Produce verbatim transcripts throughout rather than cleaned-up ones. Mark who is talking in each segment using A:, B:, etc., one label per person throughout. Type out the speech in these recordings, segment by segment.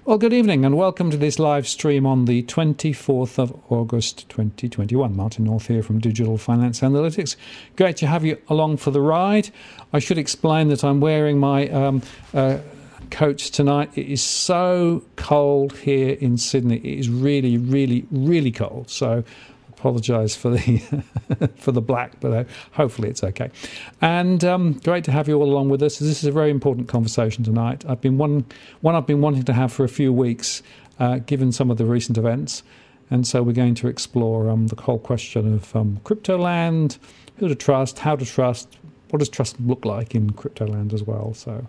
A: Well, good evening and welcome to this live stream on the twenty-fourth of August twenty twenty-one. Martin North here from Digital Finance Analytics. Great to have you along for the ride. I should explain that I'm wearing my um, uh, coat tonight. It is so cold here in Sydney. It is really, really, really cold. So apologise for the for the black, but uh, hopefully it's okay. And um, great to have you all along with us. This is a very important conversation tonight. I've been one one I've been wanting to have for a few weeks, uh, given some of the recent events, and so we're going to explore um, the whole question of um, crypto land, who to trust, how to trust, what does trust look like in crypto land as well. So,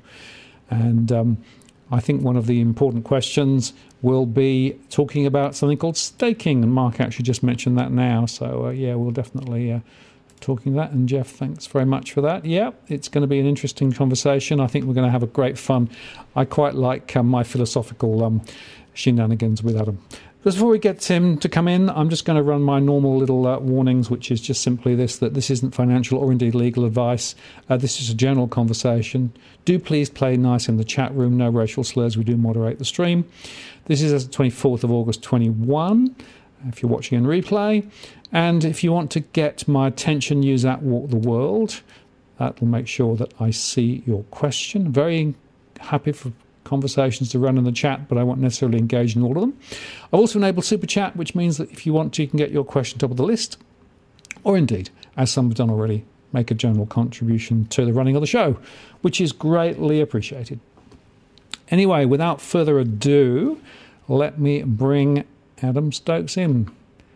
A: and um, I think one of the important questions will be talking about something called staking, and Mark actually just mentioned that now. So, uh, yeah, we'll definitely uh, talking that. And Jeff, thanks very much for that. Yeah, it's going to be an interesting conversation. I think we're going to have a great fun. I quite like um, my philosophical um, shenanigans with Adam. Before we get him to come in, I'm just going to run my normal little uh, warnings, which is just simply this, that this isn't financial or indeed legal advice. Uh, this is a general conversation. Do please play nice in the chat room. No racial slurs. We do moderate the stream. This is as the twenty-fourth of August twenty-one, if you're watching in replay. And if you want to get my attention, use at Walk the World. That will make sure that I see your question. Very happy for conversations to run in the chat, but I won't necessarily engage in all of them. I've also enabled Super Chat, which means that if you want to, you can get your question top of the list, or indeed, as some have done already, make a general contribution to the running of the show, which is greatly appreciated. Anyway, without further ado, let me bring Adam Stokes in.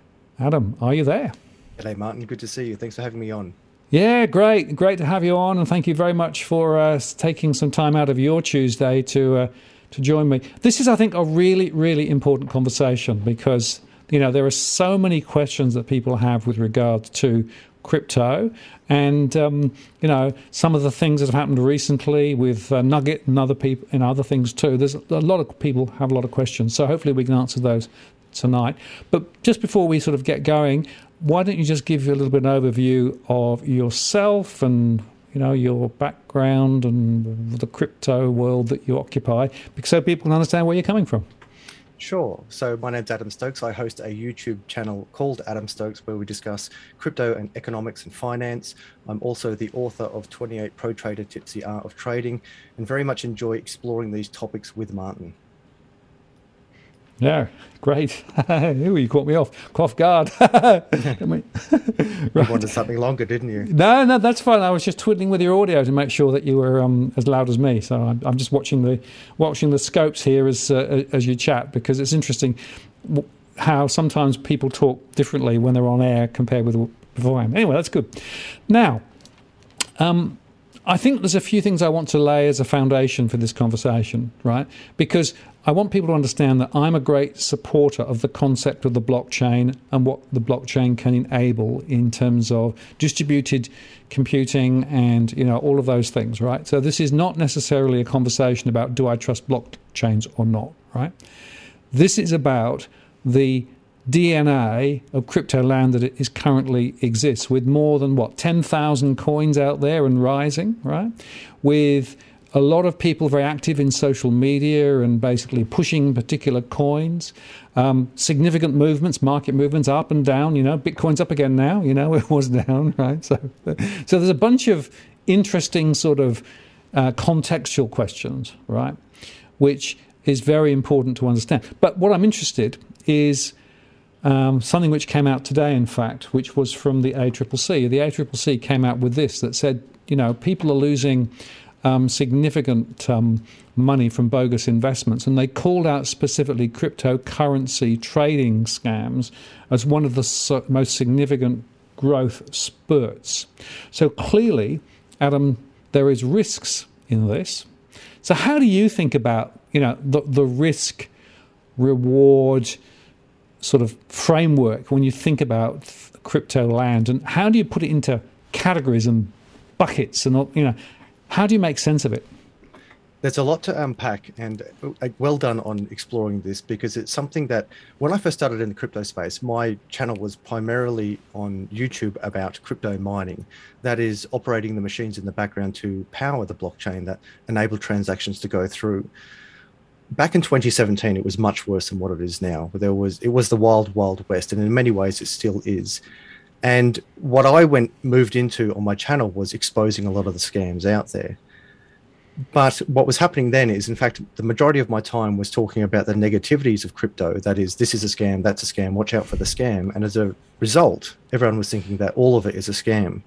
A: Adam, are you there?
B: G'day, Martin. Good to see you. Thanks for having me on.
A: Yeah, great. Great to have you on, and thank you very much for uh, taking some time out of your Tuesday to uh, to join me. This is, I think, a really, really important conversation because, you know, there are so many questions that people have with regard to crypto, and um, you know, some of the things that have happened recently with uh, Nugget and other people and other things too. There's a lot of people have a lot of questions, so hopefully we can answer those tonight. But just before we sort of get going, why don't you just give you a little bit of an overview of yourself and, you know, your background and the crypto world that you occupy, so people can understand where you're coming from.
B: Sure. So my name's Adam Stokes. I host a YouTube channel called Adam Stokes where we discuss crypto and economics and finance. I'm also the author of twenty-eight Pro Trader Tips, the Art of Trading, and very much enjoy exploring these topics with Martin.
A: Yeah, great. Ooh, you caught me off, off guard. Right.
B: You wanted something longer, didn't you?
A: No, no, that's fine. I was just twiddling with your audio to make sure that you were um, as loud as me. So I'm, I'm just watching the watching the scopes here as uh, as you chat, because it's interesting how sometimes people talk differently when they're on air compared with beforehand. Anyway, that's good. Now, um, I think there's a few things I want to lay as a foundation for this conversation, right? Because I want people to understand that I'm a great supporter of the concept of the blockchain and what the blockchain can enable in terms of distributed computing and, you know, all of those things, right? So this is not necessarily a conversation about do I trust blockchains or not, right? This is about the D N A of crypto land that it is currently exists, with more than, what, ten thousand coins out there and rising, right? With a lot of people very active in social media and basically pushing particular coins. Um, significant movements, market movements up and down. You know, Bitcoin's up again now. You know, it was down, right? So, so there's a bunch of interesting sort of uh, contextual questions, right, which is very important to understand. But what I'm interested is um, something which came out today, in fact, which was from the A C C C. The A C C C came out with this that said, you know, people are losing Um, significant um, money from bogus investments, and they called out specifically cryptocurrency trading scams as one of the so- most significant growth spurts. So clearly, Adam, there is risks in this. So how do you think about, you know, the, the risk reward sort of framework when you think about crypto land, and how do you put it into categories and buckets and all, you know? How do you make sense of it?
B: There's a lot to unpack, and well done on exploring this, because it's something that when I first started in the crypto space, my channel was primarily on YouTube about crypto mining. That is operating the machines in the background to power the blockchain that enable transactions to go through. back in twenty seventeen, it was much worse than what it is now. There was, it was the wild, wild west, and in many ways it still is. And what I went moved into on my channel was exposing a lot of the scams out there. But what was happening then is, in fact, the majority of my time was talking about the negativities of crypto. That is, this is a scam, that's a scam, watch out for the scam. And as a result, everyone was thinking that all of it is a scam.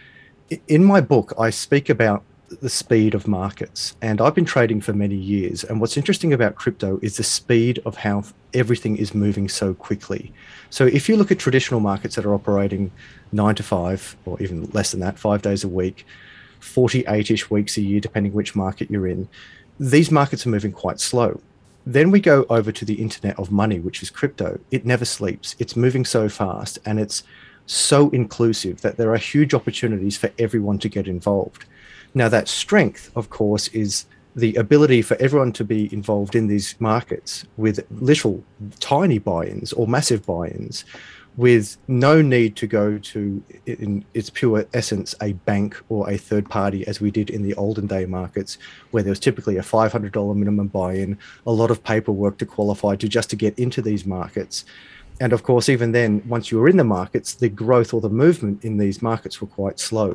B: In my book, I speak about the speed of markets, and I've been trading for many years. And what's interesting about crypto is the speed of how everything is moving so quickly. So if you look at traditional markets that are operating nine to five, or even less than that, five days a week, forty-eight-ish weeks a year, depending which market you're in, these markets are moving quite slow. Then we go over to the internet of money, which is crypto. It never sleeps. It's moving so fast, and it's so inclusive that there are huge opportunities for everyone to get involved. Now, that strength, of course, is the ability for everyone to be involved in these markets with little tiny buy-ins or massive buy-ins, with no need to go to, in its pure essence, a bank or a third party, as we did in the olden day markets, where there was typically a five hundred dollars minimum buy-in, a lot of paperwork to qualify to just to get into these markets. And of course, even then, once you were in the markets, the growth or the movement in these markets were quite slow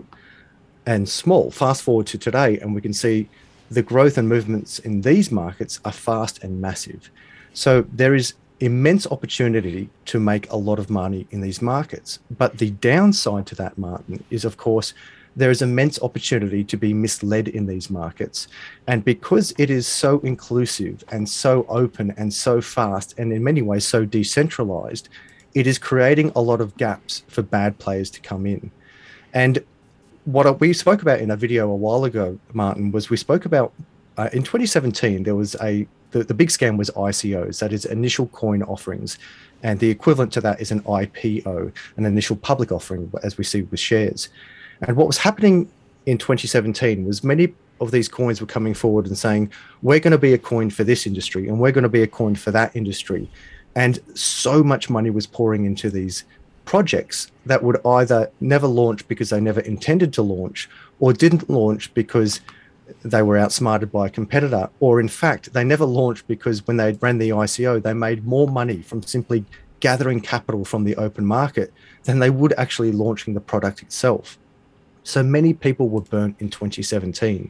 B: and small. Fast forward to today, and we can see the growth and movements in these markets are fast and massive. So there is immense opportunity to make a lot of money in these markets. But the downside to that, Martin, is, of course, there is immense opportunity to be misled in these markets. And because it is so inclusive and so open and so fast, and in many ways so decentralized, it is creating a lot of gaps for bad players to come in. And what we spoke about in a video a while ago, Martin, was we spoke about uh, in twenty seventeen, there was a, the, the big scam was I C Os, that is initial coin offerings. And the equivalent to that is an I P O, an initial public offering, as we see with shares. And what was happening in twenty seventeen was many of these coins were coming forward and saying, we're going to be a coin for this industry, and we're going to be a coin for that industry. And so much money was pouring into these projects that would either never launch because they never intended to launch, or didn't launch because they were outsmarted by a competitor, or in fact, they never launched because when they ran the I C O, they made more money from simply gathering capital from the open market than they would actually launching the product itself. So many people were burnt in twenty seventeen.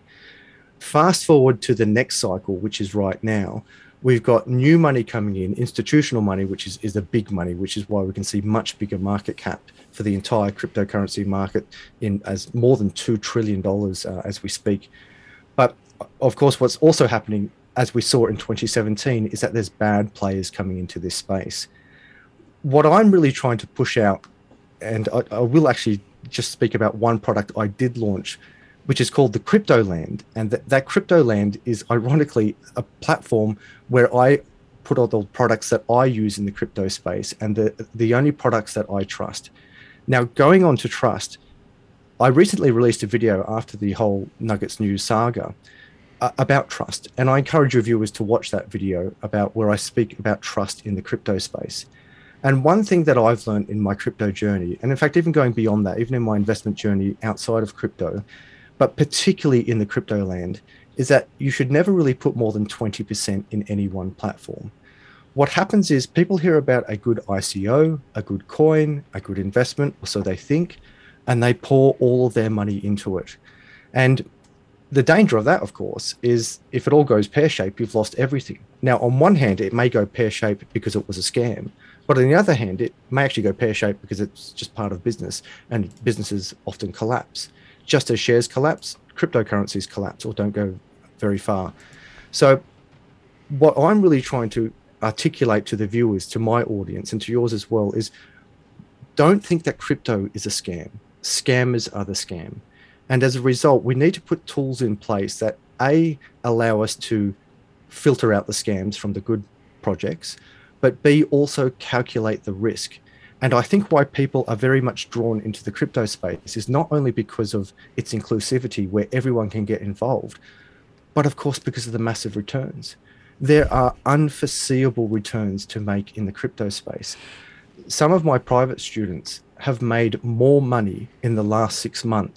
B: Fast forward to the next cycle, which is right now. We've got new money coming in, institutional money, which is, is the big money, which is why we can see much bigger market cap for the entire cryptocurrency market in as more than two trillion dollars uh, as we speak. But of course, what's also happening, as we saw in twenty seventeen, is that there's bad players coming into this space. What I'm really trying to push out, and I, I will actually just speak about one product I did launch, which is called the Cryptoland. And that, that Cryptoland is ironically a platform where I put all the products that I use in the crypto space and the, the only products that I trust. Now, going on to trust, I recently released a video after the whole Nuggets News saga uh, about trust. And I encourage your viewers to watch that video about where I speak about trust in the crypto space. And one thing that I've learned in my crypto journey, and in fact, even going beyond that, even in my investment journey outside of crypto, but particularly in the crypto land, is that you should never really put more than twenty percent in any one platform. What happens is people hear about a good I C O, a good coin, a good investment, or so they think, and they pour all of their money into it. And the danger of that, of course, is if it all goes pear-shaped, you've lost everything. Now, on one hand, it may go pear-shaped because it was a scam, but on the other hand, it may actually go pear-shaped because it's just part of business, and businesses often collapse. Just as shares collapse, cryptocurrencies collapse or don't go very far. So what I'm really trying to articulate to the viewers, to my audience, and to yours as well, is don't think that crypto is a scam. Scammers are the scam. And as a result, we need to put tools in place that, A, allow us to filter out the scams from the good projects, but B, also calculate the risk. And I think why people are very much drawn into the crypto space is not only because of its inclusivity where everyone can get involved, but of course because of the massive returns. There are unforeseeable returns to make in the crypto space. Some of my private students have made more money in the last six months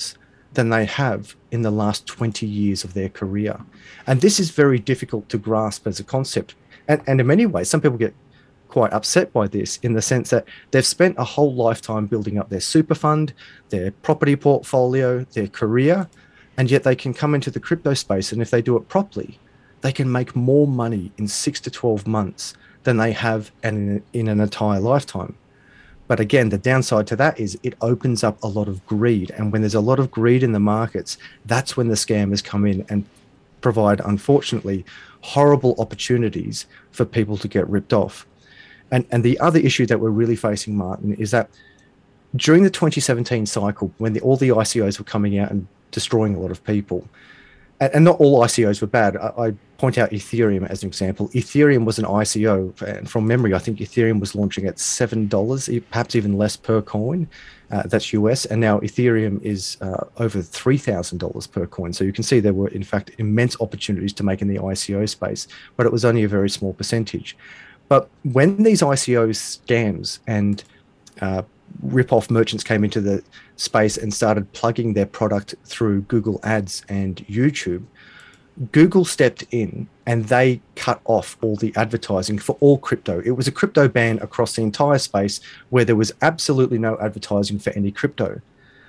B: than they have in the last twenty years of their career. And this is very difficult to grasp as a concept. And, and in many ways, some people get quite upset by this in the sense that they've spent a whole lifetime building up their super fund, their property portfolio, their career, and yet they can come into the crypto space, and if they do it properly, they can make more money in six to twelve months than they have in, in an entire lifetime. But again, the downside to that is it opens up a lot of greed. And when there's a lot of greed in the markets, that's when the scammers come in and provide, unfortunately, horrible opportunities for people to get ripped off. And, and the other issue that we're really facing, Martin, is that during the twenty seventeen cycle, when the, all the I C Os were coming out and destroying a lot of people, and, and not all I C Os were bad. I, I point out Ethereum as an example. Ethereum was an I C O, and from memory, I think Ethereum was launching at seven dollars, perhaps even less per coin. Uh, that's U S, and now Ethereum is uh, over three thousand dollars per coin. So you can see there were, in fact, immense opportunities to make in the I C O space, but it was only a very small percentage. But when these I C O scams and uh, rip-off merchants came into the space and started plugging their product through Google Ads and YouTube, Google stepped in and they cut off all the advertising for all crypto. It was a crypto ban across the entire space where there was absolutely no advertising for any crypto.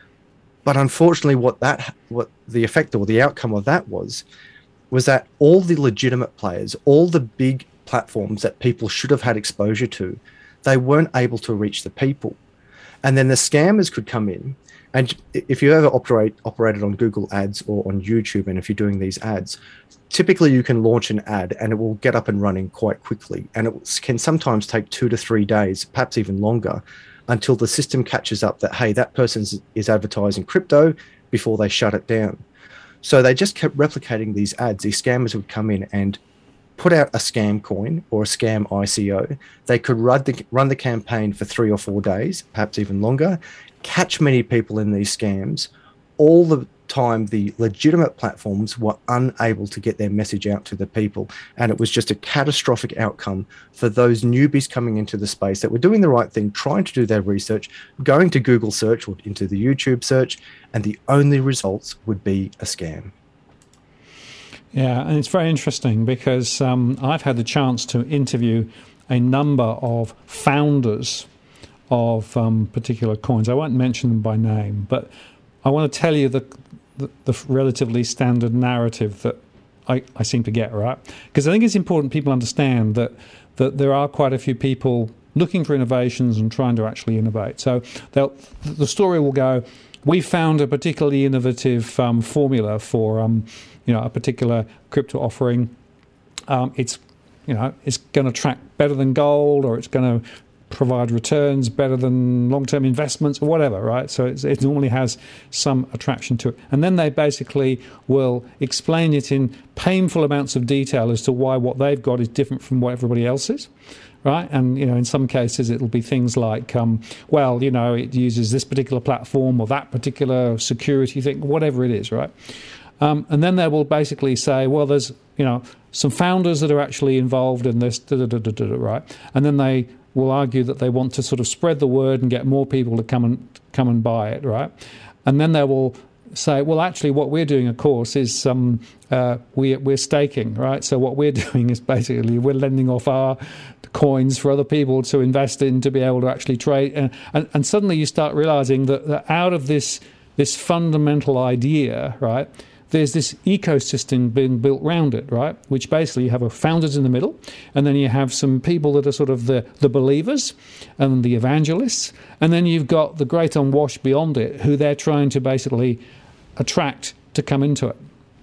B: But unfortunately, what that, what the effect or the outcome of that was, was that all the legitimate players, all the big platforms that people should have had exposure to, they weren't able to reach the people. And then the scammers could come in. And if you ever operate operated on Google Ads or on YouTube, and if you're doing these ads, typically you can launch an ad and it will get up and running quite quickly. And it can sometimes take two to three days, perhaps even longer, until the system catches up that, hey, that person is advertising crypto before they shut it down. So they just kept replicating these ads. These scammers would come in and put out a scam coin or a scam I C O. They could run the, run the campaign for three or four days, perhaps even longer, catch many people in these scams. All the time, the legitimate platforms were unable to get their message out to the people. And it was just a catastrophic outcome for those newbies coming into the space that were doing the right thing, trying to do their research, going to Google search or into the YouTube search, and the only results would be a scam.
A: Yeah, and it's very interesting because um, I've had the chance to interview a number of founders of um, particular coins. I won't mention them by name, but I want to tell you the, the, the relatively standard narrative that I, I seem to get, right? Because I think it's important people understand that, that there are quite a few people looking for innovations and trying to actually innovate. So they'll, the story will go, we found a particularly innovative um, formula for um, you know, a particular crypto offering. Um, it's, you know, it's going to track better than gold, or it's going to provide returns better than long-term investments, or whatever, right? So it's, it normally has some attraction to it. And then they basically will explain it in painful amounts of detail as to why what they've got is different from what everybody else is. Right, and you know, in some cases, it'll be things like, um, well, you know, it uses this particular platform or that particular security thing, whatever it is, right? Um, and then they will basically say, well, there's, you know, some founders that are actually involved in this, da, da, da, da, da, right? And then they will argue that they want to sort of spread the word and get more people to come and come and buy it, right? And then they will say, well, actually, what we're doing, of course, is um, uh, we, we're staking, right? So what we're doing is basically we're lending off our coins for other people to invest in to be able to actually trade. And, and, and suddenly you start realizing that, that out of this this fundamental idea, right, there's this ecosystem being built around it, right, which basically you have a founders in the middle, and then you have some people that are sort of the, the believers and the evangelists, and then you've got the great unwashed beyond it, who they're trying to basically attract to come into it.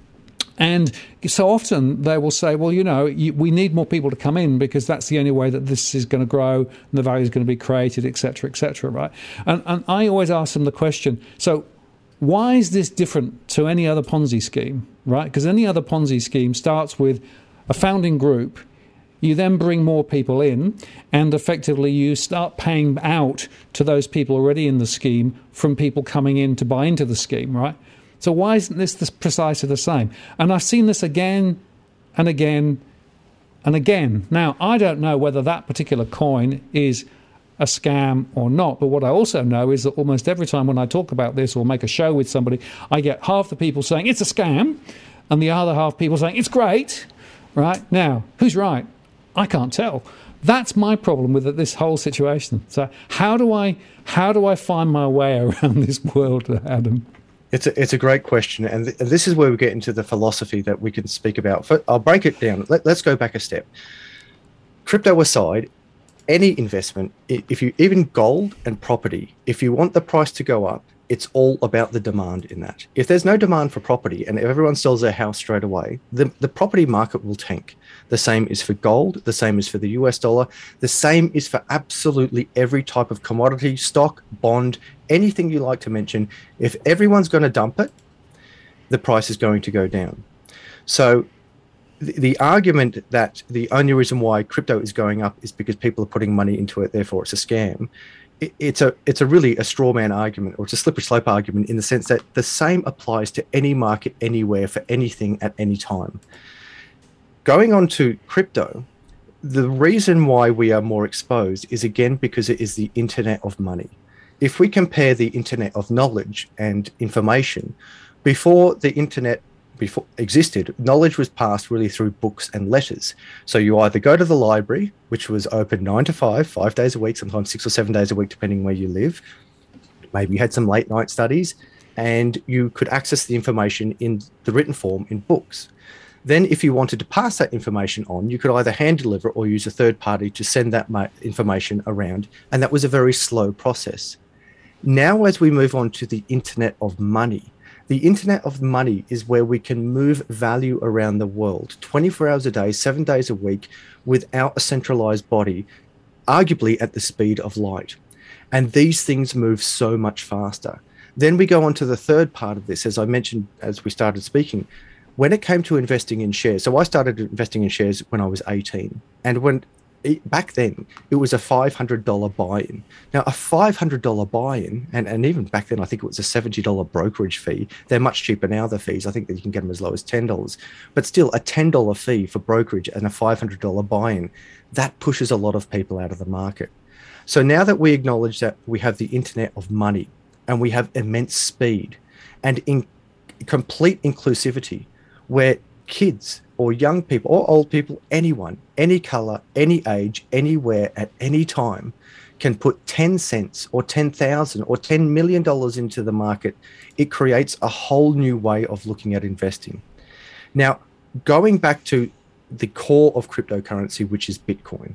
A: And so often they will say, well, you know, you, we need more people to come in because that's the only way that this is going to grow and the value is going to be created, et cetera, et cetera, right? And, and I always ask them the question, so why is this different to any other Ponzi scheme, right? Because any other Ponzi scheme starts with a founding group, you then bring more people in, and effectively you start paying out to those people already in the scheme from people coming in to buy into the scheme, right? So why isn't this, this precisely the same? And I've seen this again and again and again. Now, I don't know whether that particular coin is a scam or not. But what I also know is that almost every time when I talk about this or make a show with somebody, I get half the people saying it's a scam and the other half people saying it's great. Right? Now, who's right? I can't tell. That's my problem with this whole situation. So how do I how do I find my way around this world, Adam?
B: It's a, it's a great question. And th- this is where we get into the philosophy that we can speak about. For, I'll break it down. Let, let's go back a step. Crypto aside, any investment, if you even gold and property, if you want the price to go up, it's all about the demand in that. If there's no demand for property and if everyone sells their house straight away, the, the property market will tank. The same is for gold. The same is for the U S dollar. The same is for absolutely every type of commodity, stock, bond, anything you like to mention. If everyone's going to dump it, the price is going to go down. So the, the argument that the only reason why crypto is going up is because people are putting money into it, therefore it's a scam, it's a it's a really a straw man argument, or it's a slippery slope argument, in the sense that the same applies to any market, anywhere, for anything at any time. Going on to crypto, the reason why we are more exposed is, again, because it is the internet of money. If we compare the internet of knowledge and information, before the internet before existed, knowledge was passed really through books and letters. So you either go to the library, which was open nine to five, five days a week, sometimes six or seven days a week, depending where you live. Maybe you had some late night studies, and you could access the information in the written form in books. Then if you wanted to pass that information on, you could either hand deliver it or use a third party to send that information around. And that was a very slow process. Now, as we move on to the internet of money, the internet of money is where we can move value around the world twenty-four hours a day, seven days a week, without a centralized body, arguably at the speed of light. And these things move so much faster. Then we go on to the third part of this, as I mentioned as we started speaking. When it came to investing in shares, so I started investing in shares when I was eighteen. And when back then, it was a five hundred dollars buy-in. Now, a five hundred dollars buy-in, and, and even back then, I think it was a seventy dollars brokerage fee. They're much cheaper now, the fees. I think that you can get them as low as ten dollars. But still, a ten dollars fee for brokerage and a five hundred dollars buy-in, that pushes a lot of people out of the market. So now that we acknowledge that we have the internet of money and we have immense speed and in complete inclusivity, where kids or young people or old people, anyone, any color, any age, anywhere, at any time, can put ten cents or ten thousand or ten million dollars into the market, it creates a whole new way of looking at investing. Now, going back to the core of cryptocurrency, which is Bitcoin.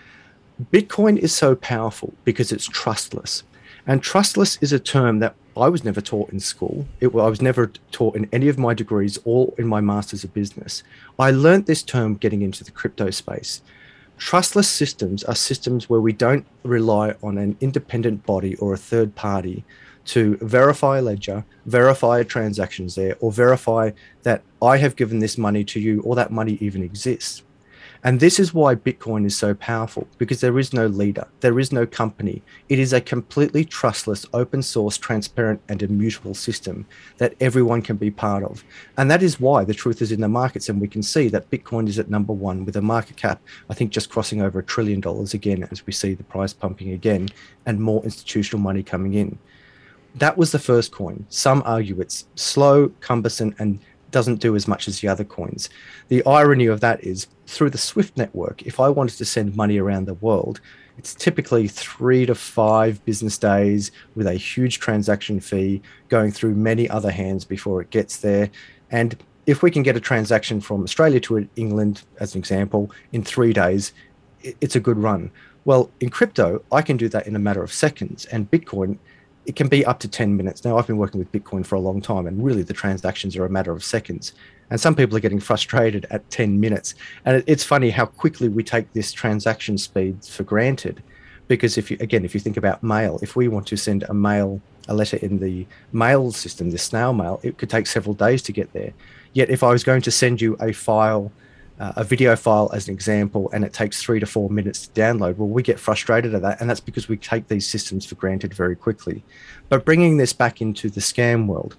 B: Bitcoin is so powerful because it's trustless. And trustless is a term that I was never taught in school. It, I was never taught in any of my degrees or in my Masters of Business. I learned this term getting into the crypto space. Trustless systems are systems where we don't rely on an independent body or a third party to verify a ledger, verify transactions there, or verify that I have given this money to you or that money even exists. And this is why Bitcoin is so powerful, because there is no leader, there is no company. It is a completely trustless, open source, transparent, and immutable system that everyone can be part of. And that is why the truth is in the markets, and we can see that Bitcoin is at number one with a market cap, I think, just crossing over a trillion dollars again, as we see the price pumping again and more institutional money coming in. That was the first coin. Some argue it's slow, cumbersome, and doesn't do as much as the other coins. The irony of that is, through the SWIFT network, if I wanted to send money around the world, it's typically three to five business days with a huge transaction fee going through many other hands before it gets there. And if we can get a transaction from Australia to England, as an example, in three days, it's a good run. Well, in crypto, I can do that in a matter of seconds, and Bitcoin, it can be up to ten minutes. Now, I've been working with Bitcoin for a long time, and really the transactions are a matter of seconds. And some people are getting frustrated at ten minutes. And it's funny how quickly we take this transaction speed for granted. Because if you, again, if you think about mail, if we want to send a mail, a letter in the mail system, the snail mail, it could take several days to get there. Yet if I was going to send you a file, uh, a video file as an example, and it takes three to four minutes to download, well, we get frustrated at that. And that's because we take these systems for granted very quickly. But bringing this back into the scam world,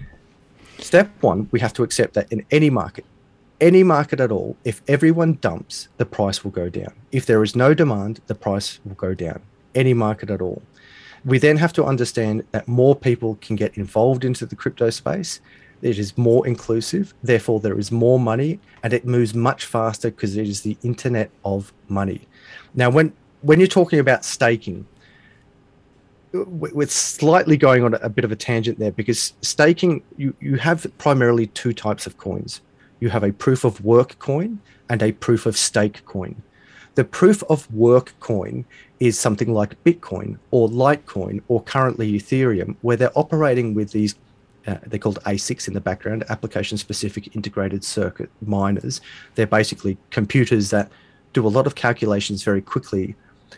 B: step one, we have to accept that in any market, any market at all, if everyone dumps, the price will go down. If there is no demand, the price will go down. any market at all. We then have to understand that more people can get involved into the crypto space. It is more inclusive, therefore there is more money, and it moves much faster because it is the internet of money. Now, when, when you're talking about staking, we're slightly going on a bit of a tangent there, because staking, you, you have primarily two types of coins. You have a proof of work coin and a proof of stake coin. The proof of work coin is something like Bitcoin or Litecoin or currently Ethereum, where they're operating with these, uh, they're called A SICs in the background, application-specific integrated circuit miners. They're basically computers that do a lot of calculations very quickly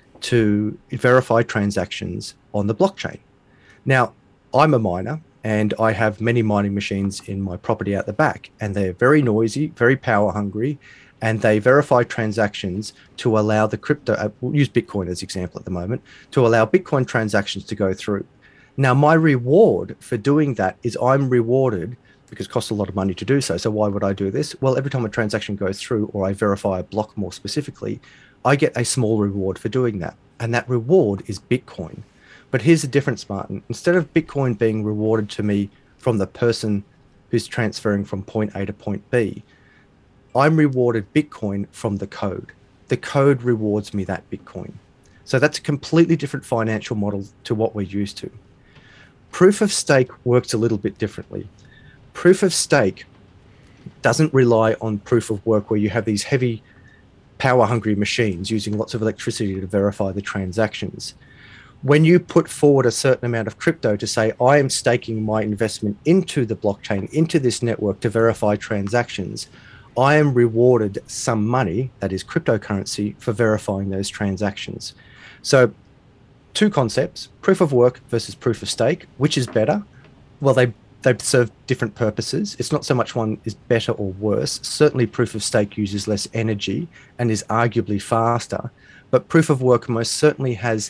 B: to verify transactions on the blockchain. Now, I'm a miner and I have many mining machines in my property out the back, and they're very noisy, very power hungry, and they verify transactions to allow the crypto, uh, we'll use Bitcoin as example at the moment, to allow Bitcoin transactions to go through. Now, my reward for doing that is I'm rewarded, because it costs a lot of money to do so. So why would I do this? Well, every time a transaction goes through, or I verify a block more specifically, I get a small reward for doing that. And that reward is Bitcoin. But here's the difference, Martin. Instead of Bitcoin being rewarded to me from the person who's transferring from point A to point B, I'm rewarded Bitcoin from the code. The code rewards me that Bitcoin. So that's a completely different financial model to what we're used to. Proof of stake works a little bit differently. Proof of stake doesn't rely on proof of work, where you have these heavy power-hungry machines using lots of electricity to verify the transactions. When you put forward a certain amount of crypto to say, I am staking my investment into the blockchain, into this network to verify transactions, I am rewarded some money, that is cryptocurrency, for verifying those transactions. So two concepts, proof of work versus proof of stake. Which is better? Well, they They serve different purposes. It's not so much one is better or worse. Certainly proof of stake uses less energy and is arguably faster, but proof of work most certainly has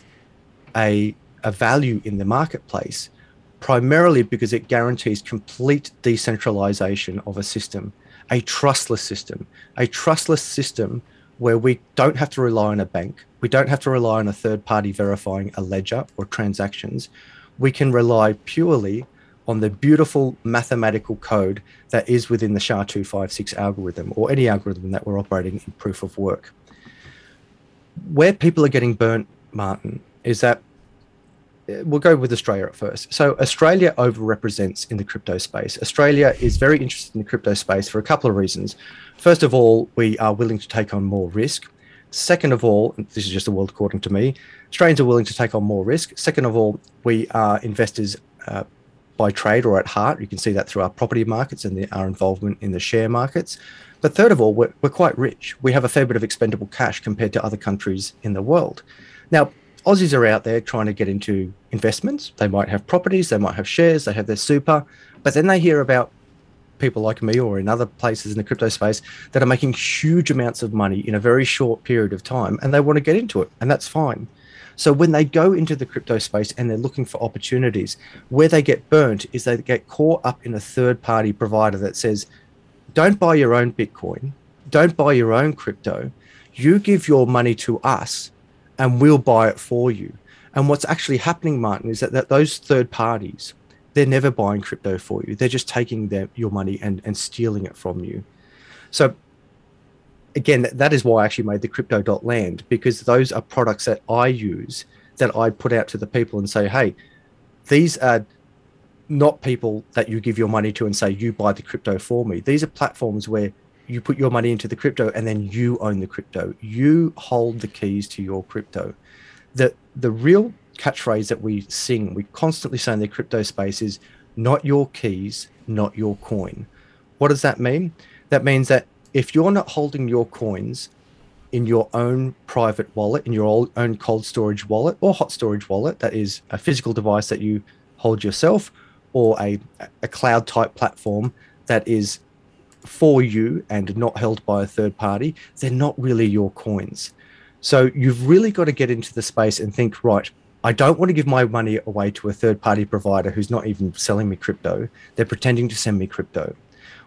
B: a, a value in the marketplace, primarily because it guarantees complete decentralization of a system, a trustless system, a trustless system where we don't have to rely on a bank. We don't have to rely on a third party verifying a ledger or transactions. We can rely purely on the beautiful mathematical code that is within the S H A two fifty-six algorithm, or any algorithm that we're operating in proof of work. Where people are getting burnt, Martin, is that, we'll go with Australia at first. So Australia overrepresents in the crypto space. Australia is very interested in the crypto space for a couple of reasons. First of all, we are willing to take on more risk. Second of all, and this is just the world according to me, Australians are willing to take on more risk. Second of all, we are investors uh, by trade or at heart. You can see that through our property markets and the, our involvement in the share markets. But third of all, we're, we're quite rich. We have a fair bit of expendable cash compared to other countries in the world. Now, Aussies are out there trying to get into investments. They might have properties, they might have shares, they have their super, but then they hear about people like me or in other places in the crypto space that are making huge amounts of money in a very short period of time, and they want to get into it, and that's fine. So when they go into the crypto space and they're looking for opportunities, where they get burnt is they get caught up in a third-party provider that says, don't buy your own Bitcoin, don't buy your own crypto, you give your money to us and we'll buy it for you. And what's actually happening, Martin, is that, that those third parties, they're never buying crypto for you. They're just taking their, your money and, and stealing it from you. So again, that is why I actually made the crypto dot land, because those are products that I use, that I put out to the people and say, hey, these are not people that you give your money to and say, you buy the crypto for me. These are platforms where you put your money into the crypto and then you own the crypto. You hold the keys to your crypto. The, the real catchphrase that we sing, we constantly say in the crypto space is, not your keys, not your coin. What does that mean? That means that if you're not holding your coins in your own private wallet, in your own cold storage wallet or hot storage wallet, that is a physical device that you hold yourself, or a, a cloud type platform that is for you and not held by a third party, they're not really your coins. So you've really got to get into the space and think, right, I don't want to give my money away to a third party provider who's not even selling me crypto. They're pretending to send me crypto.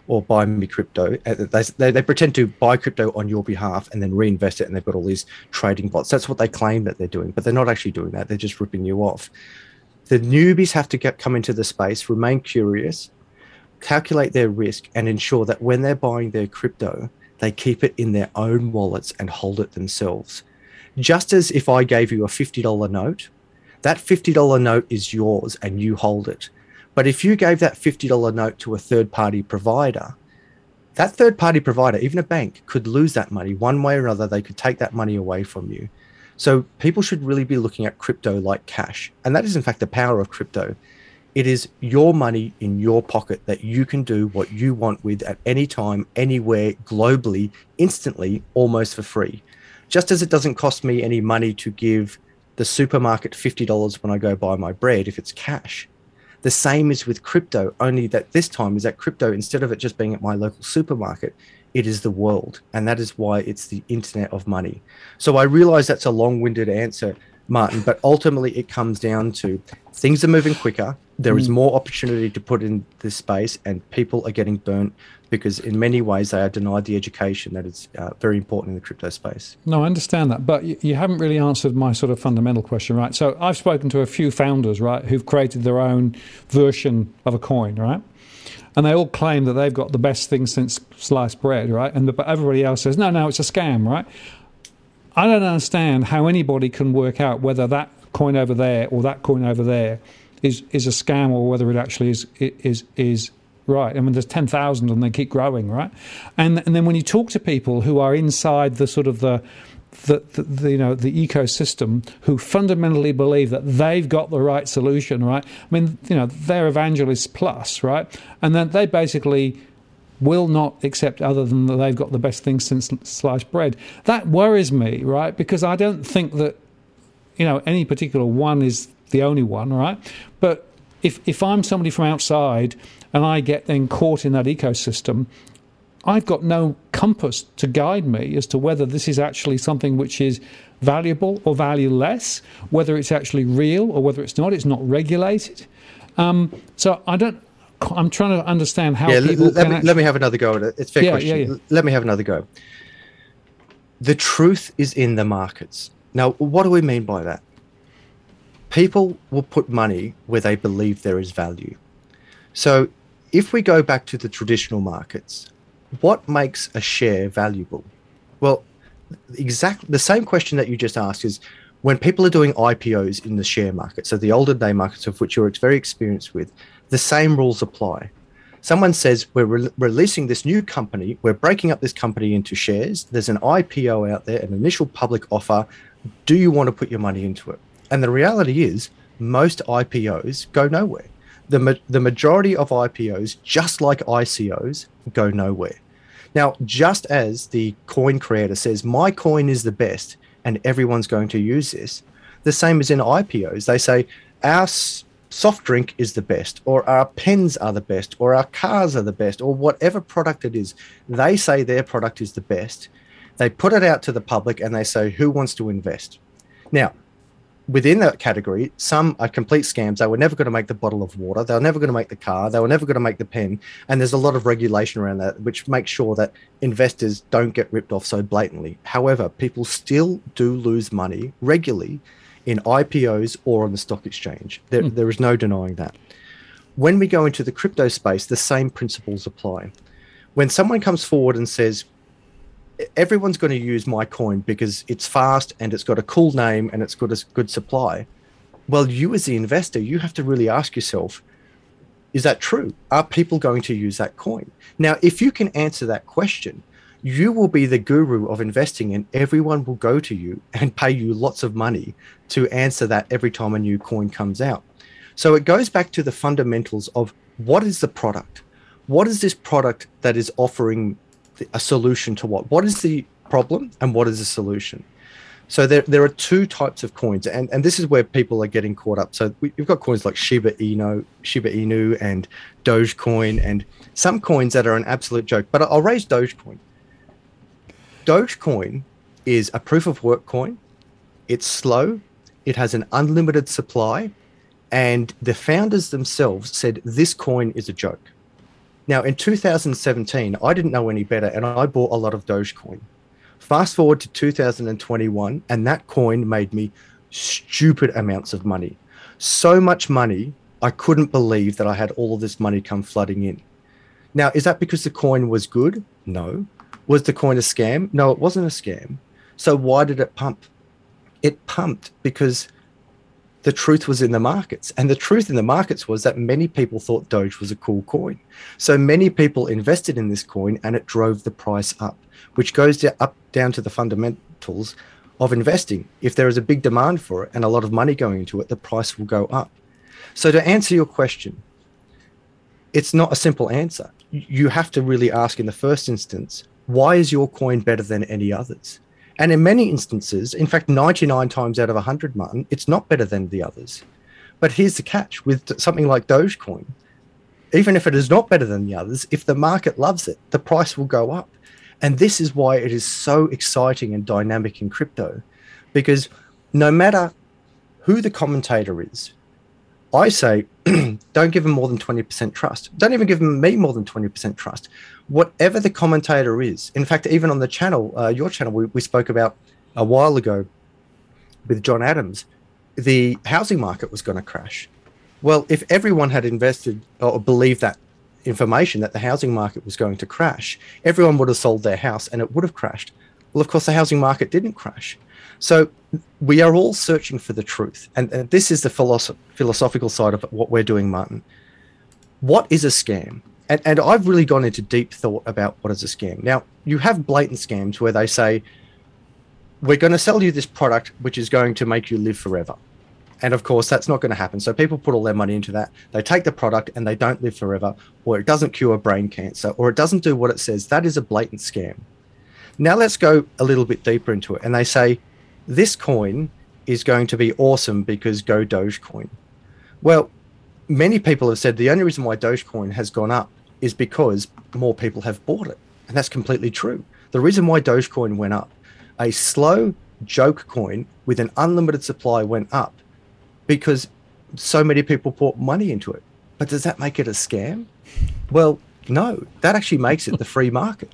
B: or buy me crypto. They, they, they pretend to buy crypto on your behalf and then reinvest it, and they've got all these trading bots. That's what they claim that they're doing, but they're not actually doing that. They're just ripping you off. The newbies have to get come into the space, remain curious, calculate their risk, and ensure that when they're buying their crypto, they keep it in their own wallets and hold it themselves. Just as if I gave you a fifty dollar note, that fifty dollar note is yours and you hold it. But if you gave that fifty dollar note to a third-party provider, that third-party provider, even a bank, could lose that money one way or another. They could take that money away from you. So people should really be looking at crypto like cash. And that is, in fact, the power of crypto. It is your money in your pocket that you can do what you want with at any time, anywhere, globally, instantly, almost for free. Just as it doesn't cost me any money to give the supermarket fifty dollars when I go buy my bread if it's cash. The same is with crypto, only that this time is that crypto, instead of it just being at my local supermarket, it is the world. And that is why it's the internet of money. So I realize that's a long-winded answer, Martin, but ultimately it comes down to things are moving quicker. There is more opportunity to put in this space, and people are getting burnt because in many ways they are denied the education that is uh, very important in the crypto space.
A: No, I understand that, but you, you haven't really answered my sort of fundamental question, right? So I've spoken to a few founders, right, who've created their own version of a coin, right? And they all claim that they've got the best thing since sliced bread, right? And the, but everybody else says, no, no, it's a scam, right? I don't understand how anybody can work out whether that coin over there or that coin over there is is a scam or whether it actually is is is right. I mean, there's ten thousand and they keep growing, right? And and then when you talk to people who are inside the sort of the the, the, the you know the ecosystem, who fundamentally believe that they've got the right solution, right? I mean, you know, they're evangelists plus, right? And then they basically will not accept other than that they've got the best thing since sliced bread. That worries me, right? Because I don't think that, you know, any particular one is the only one, right? But if if I'm somebody from outside and I get then caught in that ecosystem, I've got no compass to guide me as to whether this is actually something which is valuable or valueless, whether it's actually real or whether it's not. It's not regulated. Um, so I don't. I'm trying to understand how
B: yeah,
A: people.
B: Let,
A: can
B: me,
A: actually...
B: let me have another go at it. It's a fair
A: yeah,
B: question.
A: Yeah, yeah.
B: Let me have another go. The truth is in the markets. Now, what do we mean by that? People will put money where they believe there is value. So if we go back to the traditional markets, what makes a share valuable? Well, exactly the same question that you just asked is when people are doing I P Os in the share market, so the older day markets of which you're very experienced with, the same rules apply. Someone says, we're re- releasing this new company, we're breaking up this company into shares, there's an I P O out there, an initial public offer, do you want to put your money into it? And the reality is, most I P Os go nowhere. The, ma- the majority of I P Os, just like I C Os, go nowhere. Now, just as the coin creator says, my coin is the best, and everyone's going to use this, the same as in I P Os. They say, our s- soft drink is the best, or our pens are the best, or our cars are the best, or whatever product it is. They say their product is the best. They put it out to the public and they say, who wants to invest? Now, within that category, some are complete scams. They were never going to make the bottle of water. They were never going to make the car. They were never going to make the pen. And there's a lot of regulation around that, which makes sure that investors don't get ripped off so blatantly. However, people still do lose money regularly in I P Os or on the stock exchange. There, mm. there is no denying that. When we go into the crypto space, the same principles apply. When someone comes forward and says, everyone's going to use my coin because it's fast and it's got a cool name and it's got a good supply. Well, you as the investor, you have to really ask yourself, is that true? Are people going to use that coin? Now, if you can answer that question, you will be the guru of investing and everyone will go to you and pay you lots of money to answer that every time a new coin comes out. So it goes back to the fundamentals of what is the product? What is this product that is offering a solution to what? What is the problem and what is the solution? So there, there are two types of coins, and, and this is where people are getting caught up. So we, we've got coins like Shiba Inu, Shiba Inu and Dogecoin, and some coins that are an absolute joke. But I'll raise Dogecoin. Dogecoin is a proof of work coin. It's slow. It has an unlimited supply. And the founders themselves said this coin is a joke. Now, in two thousand seventeen, I didn't know any better, and I bought a lot of Dogecoin. Fast forward to two thousand twenty-one, and that coin made me stupid amounts of money. So much money, I couldn't believe that I had all of this money come flooding in. Now, is that because the coin was good? No. Was the coin a scam? No, it wasn't a scam. So why did it pump? It pumped because the truth was in the markets. And the truth in the markets was that many people thought Doge was a cool coin. So many people invested in this coin and it drove the price up, which goes up down to the fundamentals of investing. If there is a big demand for it and a lot of money going into it, the price will go up. So to answer your question, it's not a simple answer. You have to really ask in the first instance, why is your coin better than any others? And in many instances, in fact, ninety-nine times out of one hundred, Martin, it's not better than the others. But here's the catch with something like Dogecoin. Even if it is not better than the others, if the market loves it, the price will go up. And this is why it is so exciting and dynamic in crypto, because no matter who the commentator is, I say, don't give them more than twenty percent trust. Don't even give them me more than twenty percent trust. Whatever the commentator is. In fact, even on the channel, uh, your channel, we, we spoke about a while ago with John Adams, the housing market was going to crash. Well, if everyone had invested or believed that information that the housing market was going to crash, everyone would have sold their house and it would have crashed. Well, of course, the housing market didn't crash. So we are all searching for the truth. And, and this is the philosoph- philosophical side of what we're doing, Martin. What is a scam? And, and I've really gone into deep thought about what is a scam. Now, you have blatant scams where they say, we're going to sell you this product which is going to make you live forever. And of course, that's not going to happen. So people put all their money into that. They take the product and they don't live forever, or it doesn't cure brain cancer, or it doesn't do what it says. That is a blatant scam. Now let's go a little bit deeper into it. And they say, this coin is going to be awesome because go Dogecoin. Well, many people have said the only reason why Dogecoin has gone up is because more people have bought it. And that's completely true. The reason why Dogecoin went up, a slow joke coin with an unlimited supply went up because so many people put money into it. But does that make it a scam? Well, no, that actually makes it the free market.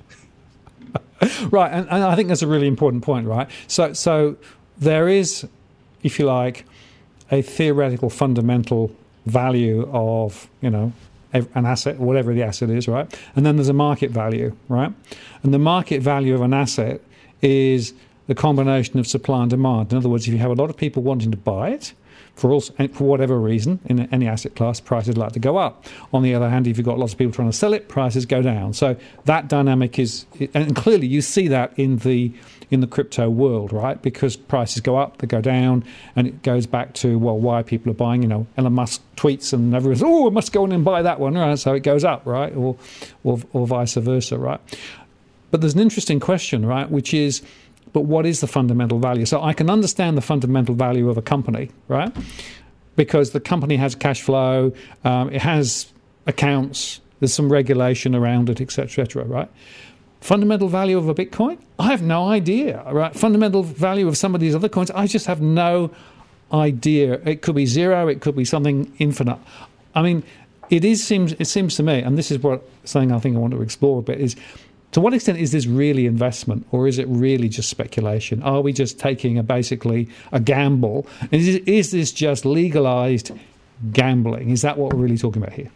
A: Right, and, and I think that's a really important point, right? So, so there is, if you like, a theoretical fundamental value of, you know, an asset, whatever the asset is, right? And then there's a market value, right? And the market value of an asset is the combination of supply and demand. In other words, if you have a lot of people wanting to buy it, for all, for whatever reason, in any asset class, prices like to go up. On the other hand, if you've got lots of people trying to sell it, prices go down. So that dynamic is, and clearly you see that in the in the crypto world, right? Because prices go up, they go down, and it goes back to, well, why people are buying, you know, Elon Musk tweets and everyone's, oh, I must go in and buy that one, right? So it goes up, right? Or, or, or vice versa, right? But there's an interesting question, right? Which is, but what is the fundamental value? So I can understand the fundamental value of a company, right? Because the company has cash flow, um, it has accounts, there's some regulation around it, et cetera, et cetera, right? Fundamental value of a Bitcoin? I have no idea, right? Fundamental value of some of these other coins, I just have no idea. It could be zero, it could be something infinite. I mean, it is seems it seems to me, and this is what something I think I want to explore a bit, is to what extent is this really investment, or is it really just speculation? Are we just taking a basically a gamble? And is, is this just legalized gambling? Is that what we're really talking about here?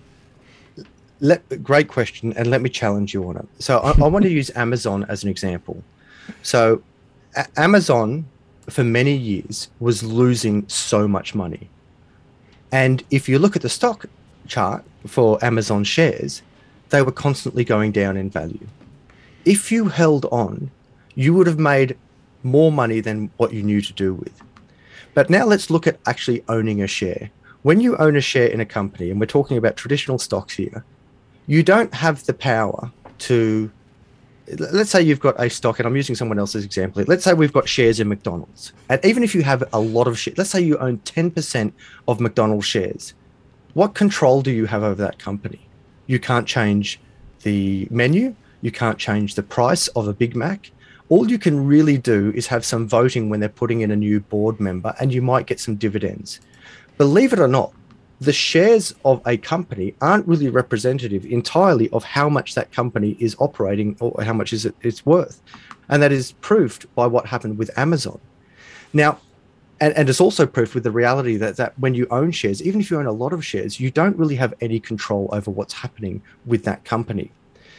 B: Let, great question, and let me challenge you on it. So I, I want to use Amazon as an example. So a- Amazon, for many years, was losing so much money. And if you look at the stock chart for Amazon shares, they were constantly going down in value. If you held on, you would have made more money than what you knew to do with. But now let's look at actually owning a share. When you own a share in a company, and we're talking about traditional stocks here, you don't have the power to, let's say you've got a stock, and I'm using someone else's example. Let's say we've got shares in McDonald's. And even if you have a lot of shares, let's say you own ten percent of McDonald's shares, what control do you have over that company? You can't change the menu. You can't change the price of a Big Mac. All you can really do is have some voting when they're putting in a new board member, and you might get some dividends. Believe it or not, the shares of a company aren't really representative entirely of how much that company is operating or how much is it, it's worth. And that is proved by what happened with Amazon. Now, and, and it's also proved with the reality that, that when you own shares, even if you own a lot of shares, you don't really have any control over what's happening with that company.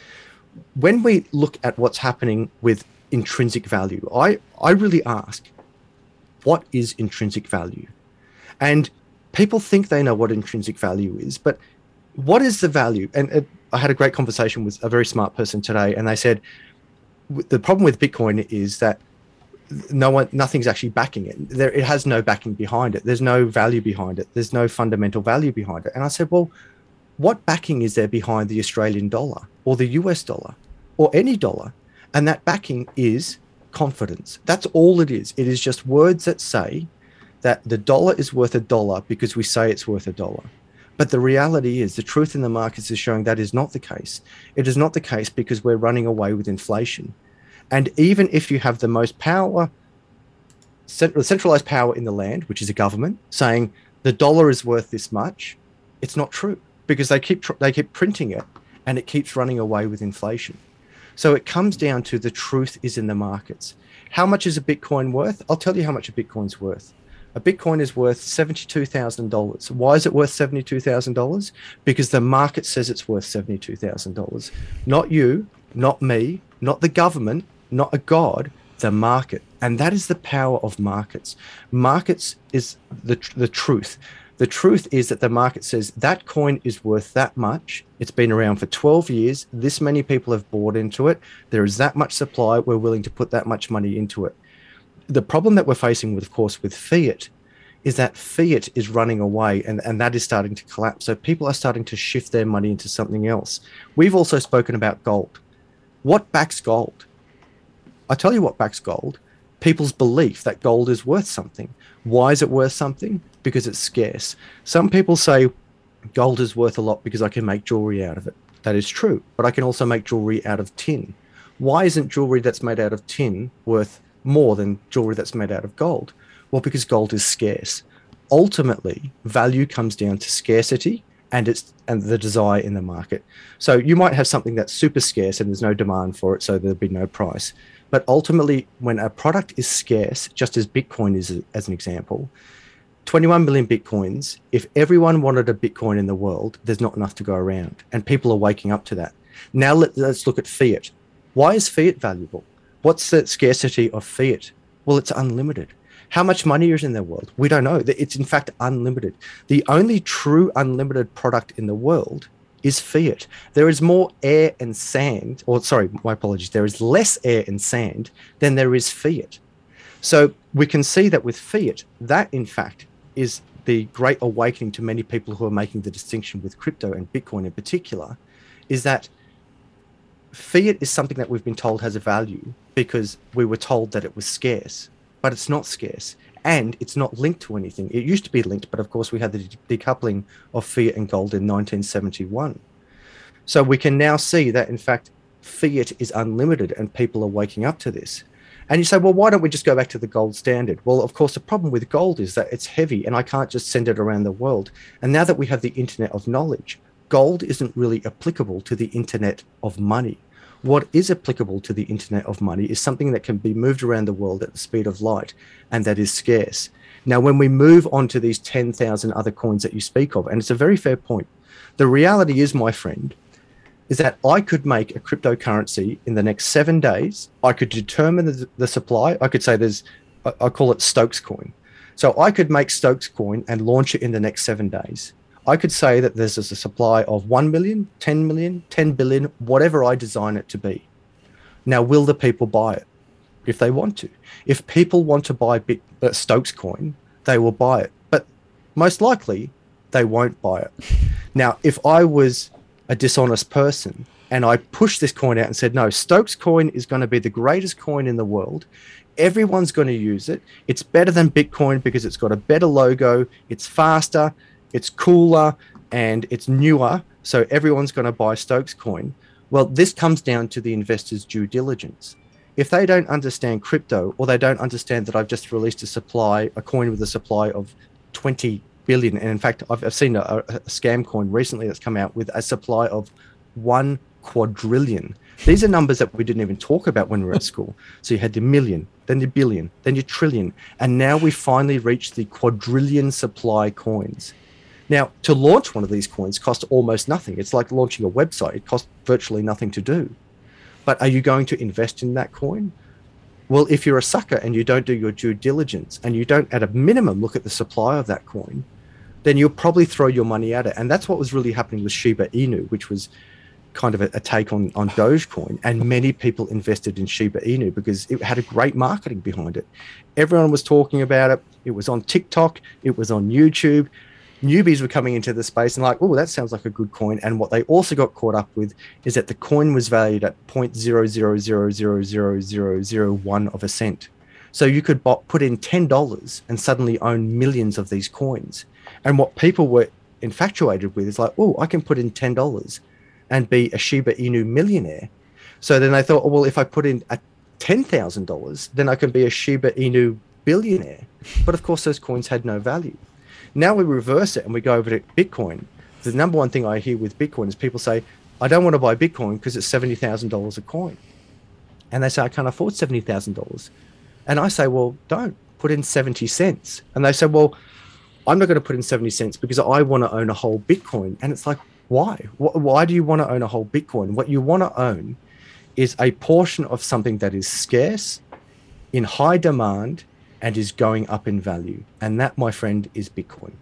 B: When we look at what's happening with intrinsic value, I, I really ask, what is intrinsic value? And people think they know what intrinsic value is, but what is the value? And it, I had a great conversation with a very smart person today, and they said the problem with Bitcoin is that no one, nothing's actually backing it. There, it has no backing behind it. There's no value behind it. There's no fundamental value behind it. And I said, well, what backing is there behind the Australian dollar or the U S dollar or any dollar? And that backing is confidence. That's all it is. It is just words that say that the dollar is worth a dollar because we say it's worth a dollar. But the reality is, the truth in the markets is showing that is not the case. It is not the case because we're running away with inflation. And even if you have the most power, centralized power in the land, which is a government, saying the dollar is worth this much, it's not true because they keep they keep printing it and it keeps running away with inflation. So it comes down to the truth is in the markets. How much is a Bitcoin worth? I'll tell you how much a Bitcoin's worth. A Bitcoin is worth seventy-two thousand dollars. Why is it worth seventy-two thousand dollars? Because the market says it's worth seventy-two thousand dollars. Not you, not me, not the government, not a god, the market. And that is the power of markets. Markets is the, the truth. The truth is that the market says that coin is worth that much. It's been around for twelve years. This many people have bought into it. There is that much supply. We're willing to put that much money into it. The problem that we're facing with, of course, with fiat is that fiat is running away and, and that is starting to collapse. So people are starting to shift their money into something else. We've also spoken about gold. What backs gold? I tell you what backs gold. People's belief that gold is worth something. Why is it worth something? Because it's scarce. Some people say gold is worth a lot because I can make jewelry out of it. That is true, but I can also make jewelry out of tin. Why isn't jewelry that's made out of tin worth more than jewelry that's made out of gold? Well, because gold is scarce. Ultimately, value comes down to scarcity and it's and the desire in the market. So you might have something that's super scarce and there's no demand for it, so there'll be no price. But ultimately, when a product is scarce, just as Bitcoin is as an example, twenty-one million Bitcoins, if everyone wanted a Bitcoin in the world, there's not enough to go around. And people are waking up to that. Now let, let's look at fiat. Why is fiat valuable? What's the scarcity of fiat? Well, it's unlimited. How much money is in the world? We don't know. It's in fact unlimited. The only true unlimited product in the world is fiat. There is more air and sand, or sorry, my apologies, there is less air and sand than there is fiat. So we can see that with fiat, that in fact is the great awakening to many people who are making the distinction with crypto and Bitcoin in particular, is that fiat is something that we've been told has a value because we were told that it was scarce, but it's not scarce and it's not linked to anything. It used to be linked, but of course we had the decoupling of fiat and gold in nineteen seventy-one. So we can now see that in fact fiat is unlimited and people are waking up to this. And you say, well, why don't we just go back to the gold standard? Well, of course, the problem with gold is that it's heavy and I can't just send it around the world. And now that we have the internet of knowledge, gold isn't really applicable to the internet of money. What is applicable to the internet of money is something that can be moved around the world at the speed of light, and that is scarce. Now, when we move on to these ten thousand other coins that you speak of, and it's a very fair point, the reality is, my friend, is that I could make a cryptocurrency in the next seven days. I could determine the, the supply. I could say there's, I, I call it Stokes coin. So I could make Stokes coin and launch it in the next seven days. I could say that there's a supply of one million, ten million, ten billion, whatever I design it to be. Now, will the people buy it? If they want to. If people want to buy Bit, uh, Stokes coin, they will buy it. But most likely, they won't buy it. Now, if I was a dishonest person and I pushed this coin out and said, no, Stokes coin is going to be the greatest coin in the world. Everyone's going to use it. It's better than Bitcoin because it's got a better logo. It's faster. It's cooler and it's newer, so everyone's going to buy Stokes coin. Well, this comes down to the investor's due diligence. If they don't understand crypto, or they don't understand that I've just released a supply, a coin with a supply of twenty billion. And in fact, I've, I've seen a, a scam coin recently that's come out with a supply of one quadrillion. These are numbers that we didn't even talk about when we were at school. So you had the million, then your billion, then your trillion. And now we finally reached the quadrillion supply coins. Now, to launch one of these coins costs almost nothing. It's like launching a website. It costs virtually nothing to do. But are you going to invest in that coin? Well, if you're a sucker and you don't do your due diligence and you don't, at a minimum, look at the supply of that coin, then you'll probably throw your money at it. And that's what was really happening with Shiba Inu, which was kind of a, a take on, on Dogecoin. And many people invested in Shiba Inu because it had a great marketing behind it. Everyone was talking about it. It was on TikTok. It was on YouTube. Newbies were coming into the space and like, oh, that sounds like a good coin. And what they also got caught up with is that the coin was valued at zero point zero zero zero zero zero zero zero one of a cent. So you could put in ten dollars and suddenly own millions of these coins. And what people were infatuated with is like, oh, I can put in ten dollars and be a Shiba Inu millionaire. So then they thought, oh, well, if I put in a ten thousand dollars, then I can be a Shiba Inu billionaire. But of course, those coins had no value. Now we reverse it and we go over to Bitcoin. The number one thing I hear with Bitcoin is people say, I don't want to buy Bitcoin because it's seventy thousand dollars a coin. And they say, I can't afford seventy thousand dollars. And I say, well, don't. Put in seventy cents. And they say, well, I'm not going to put in seventy cents because I want to own a whole Bitcoin. And it's like, why? Why do you want to own a whole Bitcoin? What you want to own is a portion of something that is scarce, in high demand, and is going up in value. And that, my friend, is Bitcoin.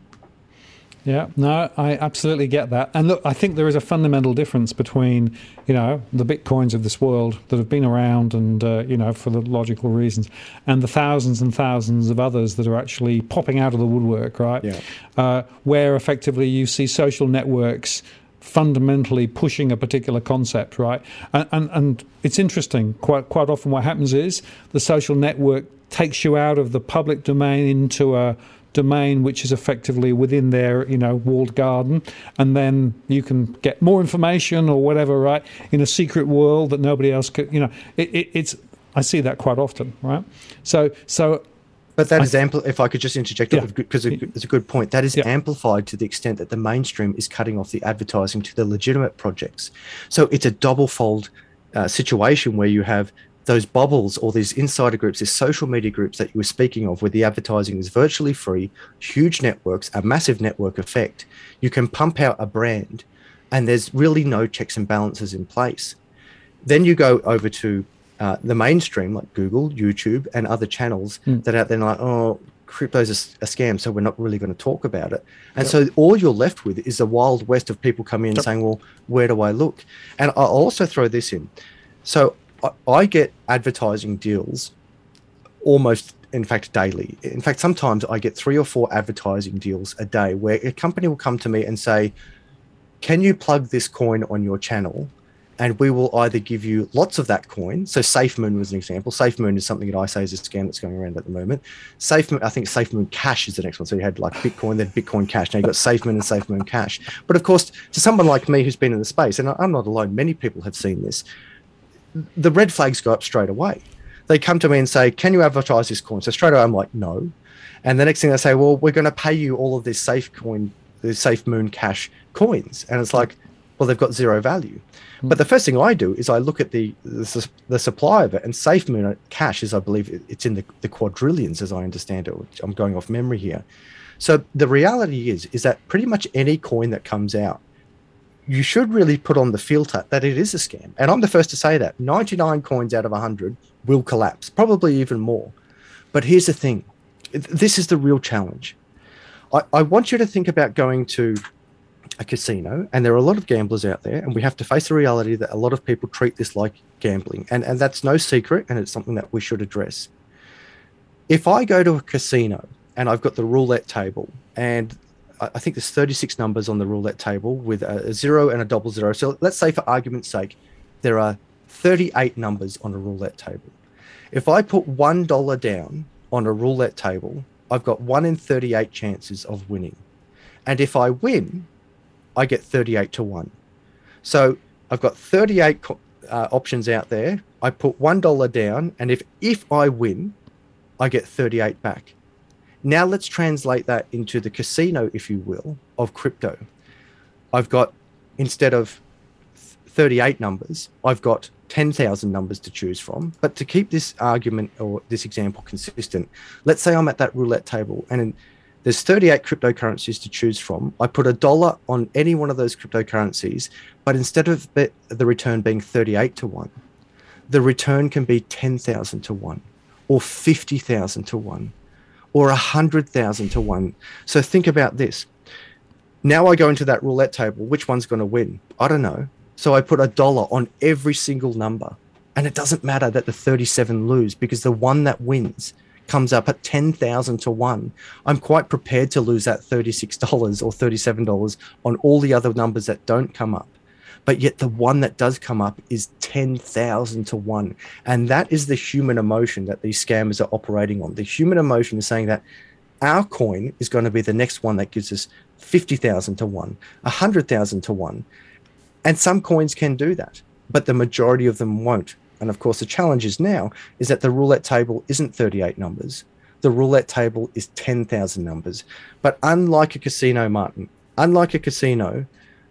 A: Yeah, no, I absolutely get that. And look, I think there is a fundamental difference between, you know, the Bitcoins of this world that have been around and, uh, you know, for the logical reasons, and the thousands and thousands of others that are actually popping out of the woodwork, right?
B: Yeah.
A: Uh, where effectively you see social networks fundamentally pushing a particular concept, right? And, and, and it's interesting. Quite, quite often what happens is the social network takes you out of the public domain into a domain which is effectively within their, you know, walled garden, and then you can get more information or whatever, right, in a secret world that nobody else could, you know, it, it, it's, I see that quite often, right? So, so.
B: But that I, is ample. If I could just interject,
A: yeah.
B: because it's a good point. That is
A: yeah.
B: amplified to the extent that the mainstream is cutting off the advertising to the legitimate projects. So it's a double-fold uh, situation where you have those bubbles or these insider groups, these social media groups that you were speaking of, where the advertising is virtually free, huge networks, a massive network effect. You can pump out a brand and there's really no checks and balances in place. Then you go over to uh, the mainstream like Google, YouTube, and other channels mm. that are then like, oh, crypto's a, a scam, so we're not really going to talk about it. And yep. so all you're left with is a wild west of people coming in yep. saying, well, where do I look? And I'll also throw this in. So I get advertising deals almost, in fact, daily. In fact, sometimes I get three or four advertising deals a day where a company will come to me and say, can you plug this coin on your channel? And we will either give you lots of that coin. So SafeMoon was an example. SafeMoon is something that I say is a scam that's going around at the moment. SafeMoon, I think SafeMoon Cash is the next one. So you had like Bitcoin, then Bitcoin Cash. Now you've got SafeMoon and SafeMoon Cash. But of course, to someone like me who's been in the space, and I'm not alone, many people have seen this, the red flags go up straight away. They come to me and say, can you advertise this coin? So straight away, I'm like, no. And the next thing they say, well, we're going to pay you all of this Safe coin, the SafeMoon Cash coins. And it's like, well, they've got zero value. Mm. But the first thing I do is I look at the the, the supply of it. And SafeMoon Cash is, I believe, it's in the, the quadrillions, as I understand it. I'm going off memory here. So the reality is, is that pretty much any coin that comes out, you should really put on the filter that it is a scam. And I'm the first to say that. ninety-nine coins out of one hundred will collapse, probably even more. But here's the thing. This is the real challenge. I, I want you to think about going to a casino, and there are a lot of gamblers out there, and we have to face the reality that a lot of people treat this like gambling. And, and that's no secret, and it's something that we should address. If I go to a casino and I've got the roulette table, and I think there's thirty-six numbers on the roulette table with a zero and a double zero. So let's say, for argument's sake, there are thirty-eight numbers on a roulette table. If I put one dollar down on a roulette table, I've got one in thirty-eight chances of winning. And if I win, I get thirty-eight to one. So I've got thirty-eight uh, options out there. I put one dollar down, and if, if I win, I get thirty-eight back. Now let's translate that into the casino, if you will, of crypto. I've got, instead of thirty-eight numbers, I've got ten thousand numbers to choose from. But to keep this argument or this example consistent, let's say I'm at that roulette table and in, there's thirty-eight cryptocurrencies to choose from. I put a dollar on any one of those cryptocurrencies, but instead of the return being thirty-eight to one, the return can be ten thousand to one, or fifty thousand to one, or one hundred thousand to one. So think about this. Now I go into that roulette table. Which one's going to win? I don't know. So I put a dollar on every single number. And it doesn't matter that the thirty-seven lose, because the one that wins comes up at ten thousand to one. I'm quite prepared to lose that thirty-six dollars or thirty-seven dollars on all the other numbers that don't come up. But yet the one that does come up is ten thousand to one. And that is the human emotion that these scammers are operating on. The human emotion is saying that our coin is going to be the next one that gives us fifty thousand to one, one hundred thousand to one. And some coins can do that, but the majority of them won't. And of course, the challenge is now is that the roulette table isn't thirty-eight numbers. The roulette table is ten thousand numbers. But unlike a casino, Martin, unlike a casino,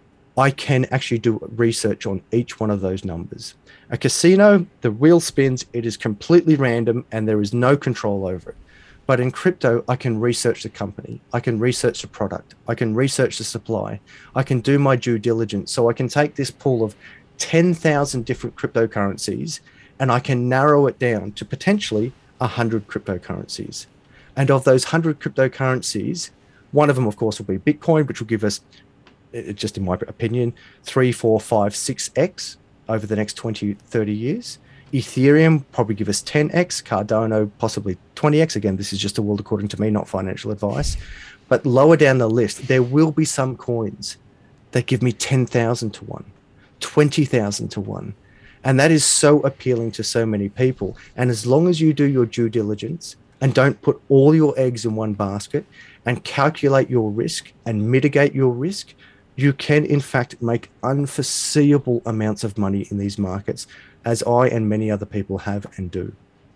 B: I can actually do research on each one of those numbers. A casino, the wheel spins, it is completely random and there is no control over it. But in crypto, I can research the company. I can research the product. I can research the supply. I can do my due diligence. So I can take this pool of ten thousand different cryptocurrencies and I can narrow it down to potentially one hundred cryptocurrencies. And of those one hundred cryptocurrencies, one of them, of course, will be Bitcoin, which will give us, just in my opinion, three, four, five, six X over the next twenty, thirty years. Ethereum probably give us ten X, Cardano possibly twenty X. Again, this is just a world according to me, not financial advice. But lower down the list, there will be some coins that give me ten thousand to one, twenty thousand to one. And that is so appealing to so many people. And as long as you do your due diligence and don't put all your eggs in one basket and calculate your risk and mitigate your risk, you can in fact make unforeseeable amounts of money in these markets, as I and many other people have and do.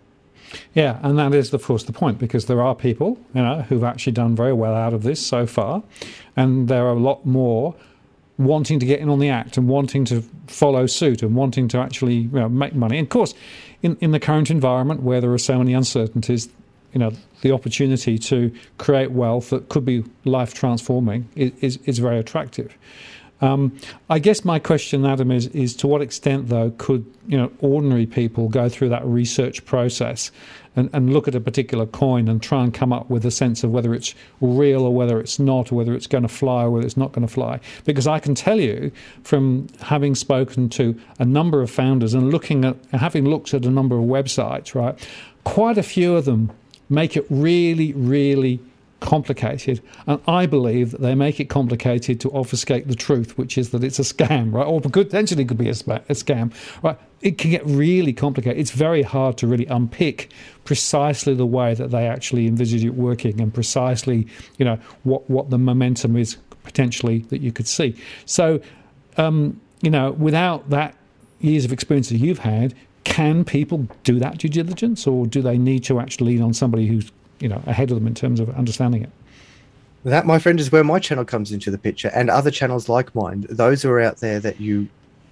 A: Yeah, and that is, of course, the point, because there are people, you know, who've actually done very well out of this so far, and there are a lot more wanting to get in on the act and wanting to follow suit and wanting to actually, you know, make money. And of course, in, in the current environment where there are so many uncertainties, you know, the opportunity to create wealth that could be life-transforming is, is, is very attractive. Um, I guess my question, Adam, is is to what extent, though, could, you know, ordinary people go through that research process and, and look at a particular coin and try and come up with a sense of whether it's real or whether it's not, or whether it's going to fly or whether it's not going to fly? Because I can tell you, from having spoken to a number of founders and looking at, having looked at a number of websites, right, quite a few of them make it really, really complicated, and I believe that they make it complicated to obfuscate the truth, which is that it's a scam, right? Or potentially could be a, sp- a scam, right? It can get really complicated. It's very hard to really unpick precisely the way that they actually envisage it working, and precisely, you know, what what the momentum is potentially that you could see. So, um, you know, without that years of experience that you've had, can people do that due diligence, or do they need to actually lean on somebody who's, you know, ahead of them in terms of understanding it?
B: That, my friend, is where my channel comes into the picture, and other channels like mine. Those who are out there that you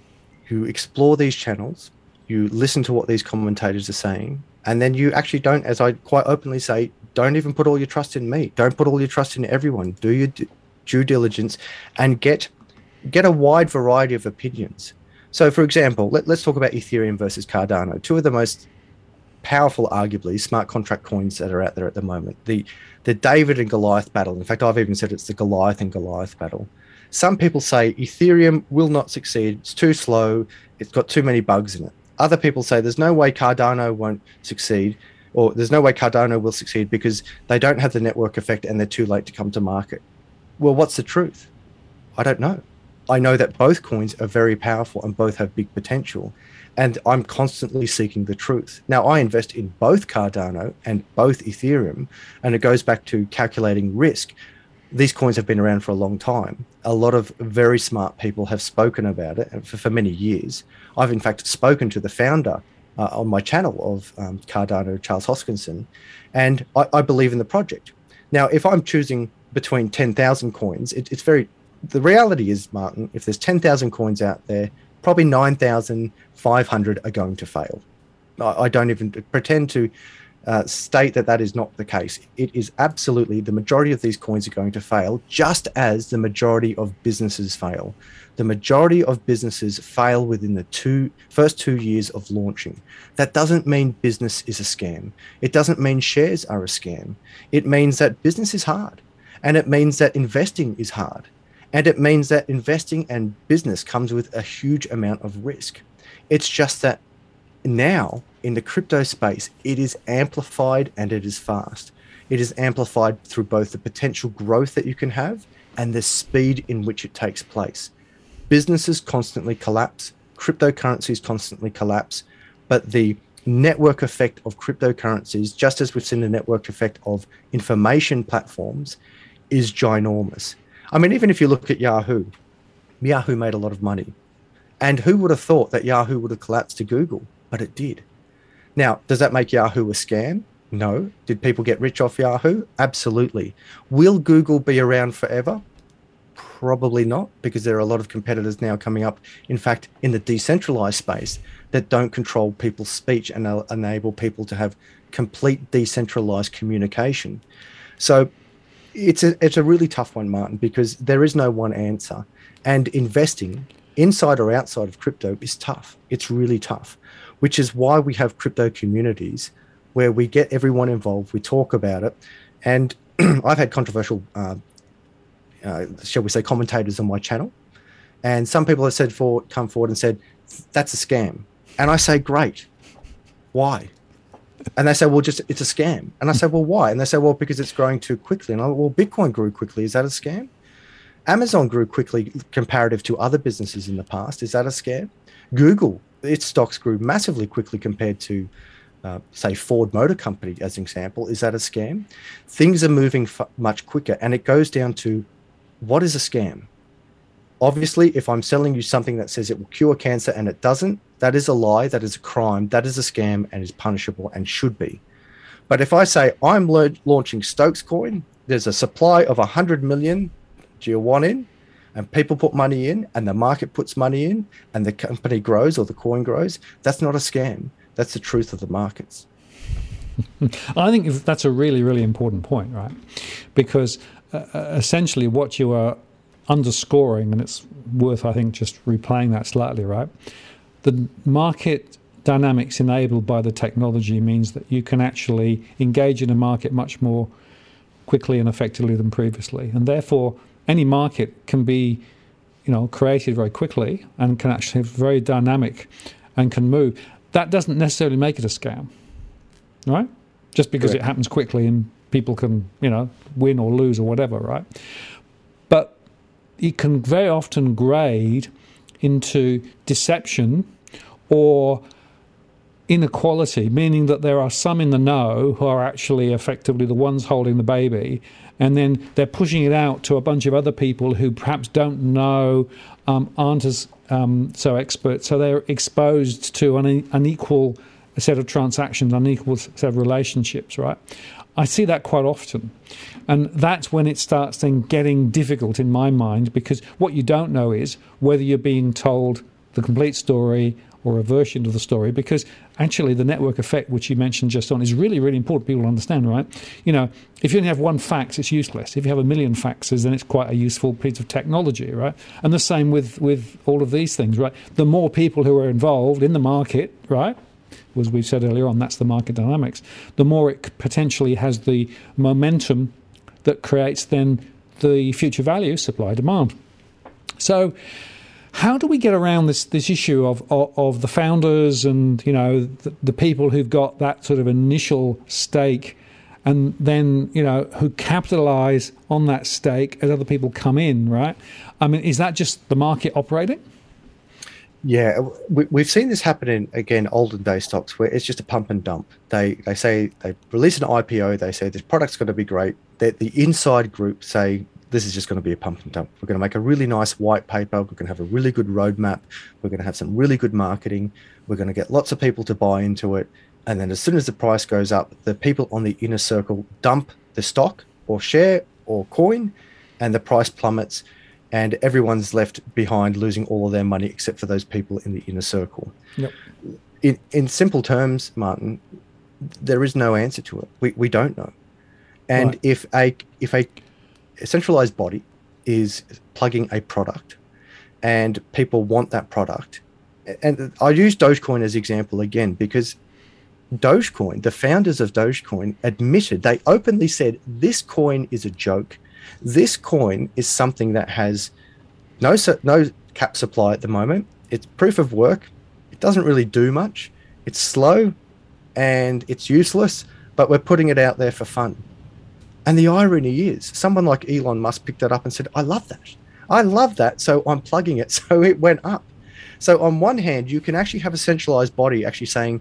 B: you explore these channels, you listen to what these commentators are saying, and then you actually don't, as I quite openly say, don't even put all your trust in me. Don't put all your trust in everyone. Do your due diligence and get get a wide variety of opinions. So, for example, let, let's talk about Ethereum versus Cardano, two of the most powerful, arguably, smart contract coins that are out there at the moment. The the David and Goliath battle. In fact, I've even said it's the Goliath and Goliath battle. Some people say Ethereum will not succeed. It's too slow. It's got too many bugs in it. Other people say there's no way Cardano won't succeed, or there's no way Cardano will succeed because they don't have the network effect and they're too late to come to market. Well, what's the truth? I don't know. I know that both coins are very powerful and both have big potential. And I'm constantly seeking the truth. Now, I invest in both Cardano and both Ethereum, and it goes back to calculating risk. These coins have been around for a long time. A lot of very smart people have spoken about it for, for many years. I've, in fact, spoken to the founder uh, on my channel of um, Cardano, Charles Hoskinson, and I, I believe in the project. Now, if I'm choosing between ten thousand coins, it, it's very, the reality is, Martin, if there's ten thousand coins out there, probably nine thousand five hundred are going to fail. I, I don't even pretend to uh, state that that is not the case. It is absolutely, the majority of these coins are going to fail, just as the majority of businesses fail. The majority of businesses fail within the two first two years of launching. That doesn't mean business is a scam. It doesn't mean shares are a scam. It means that business is hard, and it means that investing is hard. And it means that investing and business comes with a huge amount of risk. It's just that now in the crypto space, it is amplified and it is fast. It is amplified through both the potential growth that you can have and the speed in which it takes place. Businesses constantly collapse, cryptocurrencies constantly collapse, but the network effect of cryptocurrencies, just as we've seen the network effect of information platforms, is ginormous. I mean, even if you look at Yahoo, Yahoo made a lot of money. And who would have thought that Yahoo would have collapsed to Google? But it did. Now, does that make Yahoo a scam? No. Did people get rich off Yahoo? Absolutely. Will Google be around forever? Probably not, because there are a lot of competitors now coming up, in fact, in the decentralized space that don't control people's speech and enable people to have complete decentralized communication. So it's a, it's a really tough one, Martin, because there is no one answer. And investing inside or outside of crypto is tough. It's really tough, which is why we have crypto communities where we get everyone involved, we talk about it. And I've had controversial uh, Uh, shall we say, commentators on my channel. And some people have said for, come forward and said, that's a scam. And I say, great. Why? And they say, well, just it's a scam. And I say, well, why? And they say, well, because it's growing too quickly. And I well, Bitcoin grew quickly. Is that a scam? Amazon grew quickly comparative to other businesses in the past. Is that a scam? Google, its stocks grew massively quickly compared to Uh, say Ford Motor Company as an example. Is that a scam? Things are moving f- much quicker, and it goes down to what is a scam? Obviously, if I'm selling you something that says it will cure cancer and it doesn't, that is a lie, that is a crime, that is a scam and is punishable and should be. But if I say I'm lo- launching Stokes Coin, there's a supply of one hundred million, do you want in? And people put money in and the market puts money in and the company grows or the coin grows, that's not a scam. That's the truth of the markets.
A: I think that's a really, really important point, right? Because uh, essentially what you are underscoring, and it's worth, I think, just replaying that slightly, right? The market dynamics enabled by the technology means that you can actually engage in a market much more quickly and effectively than previously. And therefore, any market can be, you know, created very quickly and can actually be very dynamic and can move. That doesn't necessarily make it a scam, right? Just because Correct. It happens quickly and people can, you know, win or lose or whatever, right? But it can very often grade into deception or inequality, meaning that there are some in the know who are actually effectively the ones holding the baby, and then they're pushing it out to a bunch of other people who perhaps don't know, um, aren't as um, so expert, so they're exposed to an unequal set of transactions, unequal set of relationships, right? I see that quite often. And that's when it starts then getting difficult in my mind, because what you don't know is whether you're being told the complete story or a version of the story, because actually the network effect, which you mentioned just on, is really, really important for people to understand, right? You know, if you only have one fax, it's useless. If you have a million faxes, then it's quite a useful piece of technology, right? And the same with, with all of these things, right? The more people who are involved in the market, right, as we've said earlier on, that's the market dynamics, the more it potentially has the momentum that creates then the future value, supply, demand. So how do we get around this this issue of of, of the founders and, you know, the, the people who've got that sort of initial stake, and then, you know, who capitalize on that stake as other people come in, right? I mean, is that just the market operating?
B: Yeah, we, we've seen this happen in, again, olden day stocks where it's just a pump and dump. They they say, they release an I P O, they say this product's going to be great. They, the inside group say, this is just going to be a pump and dump. We're going to make a really nice white paper. We're going to have a really good roadmap. We're going to have some really good marketing. We're going to get lots of people to buy into it. And then as soon as the price goes up, the people on the inner circle dump the stock or share or coin, and the price plummets, and everyone's left behind losing all of their money except for those people in the inner circle.
A: Yep.
B: In, in simple terms, Martin, there is no answer to it. We, we don't know. And right. if a if a centralized body is plugging a product and people want that product, and I use Dogecoin as example again, because Dogecoin, the founders of Dogecoin admitted, they openly said, this coin is a joke. This coin is something that has no no cap supply at the moment. It's proof of work. It doesn't really do much. It's slow and it's useless, but we're putting it out there for fun. And the irony is, someone like Elon Musk picked that up and said, I love that. I love that, so I'm plugging it. So it went up. So on one hand, you can actually have a centralized body actually saying,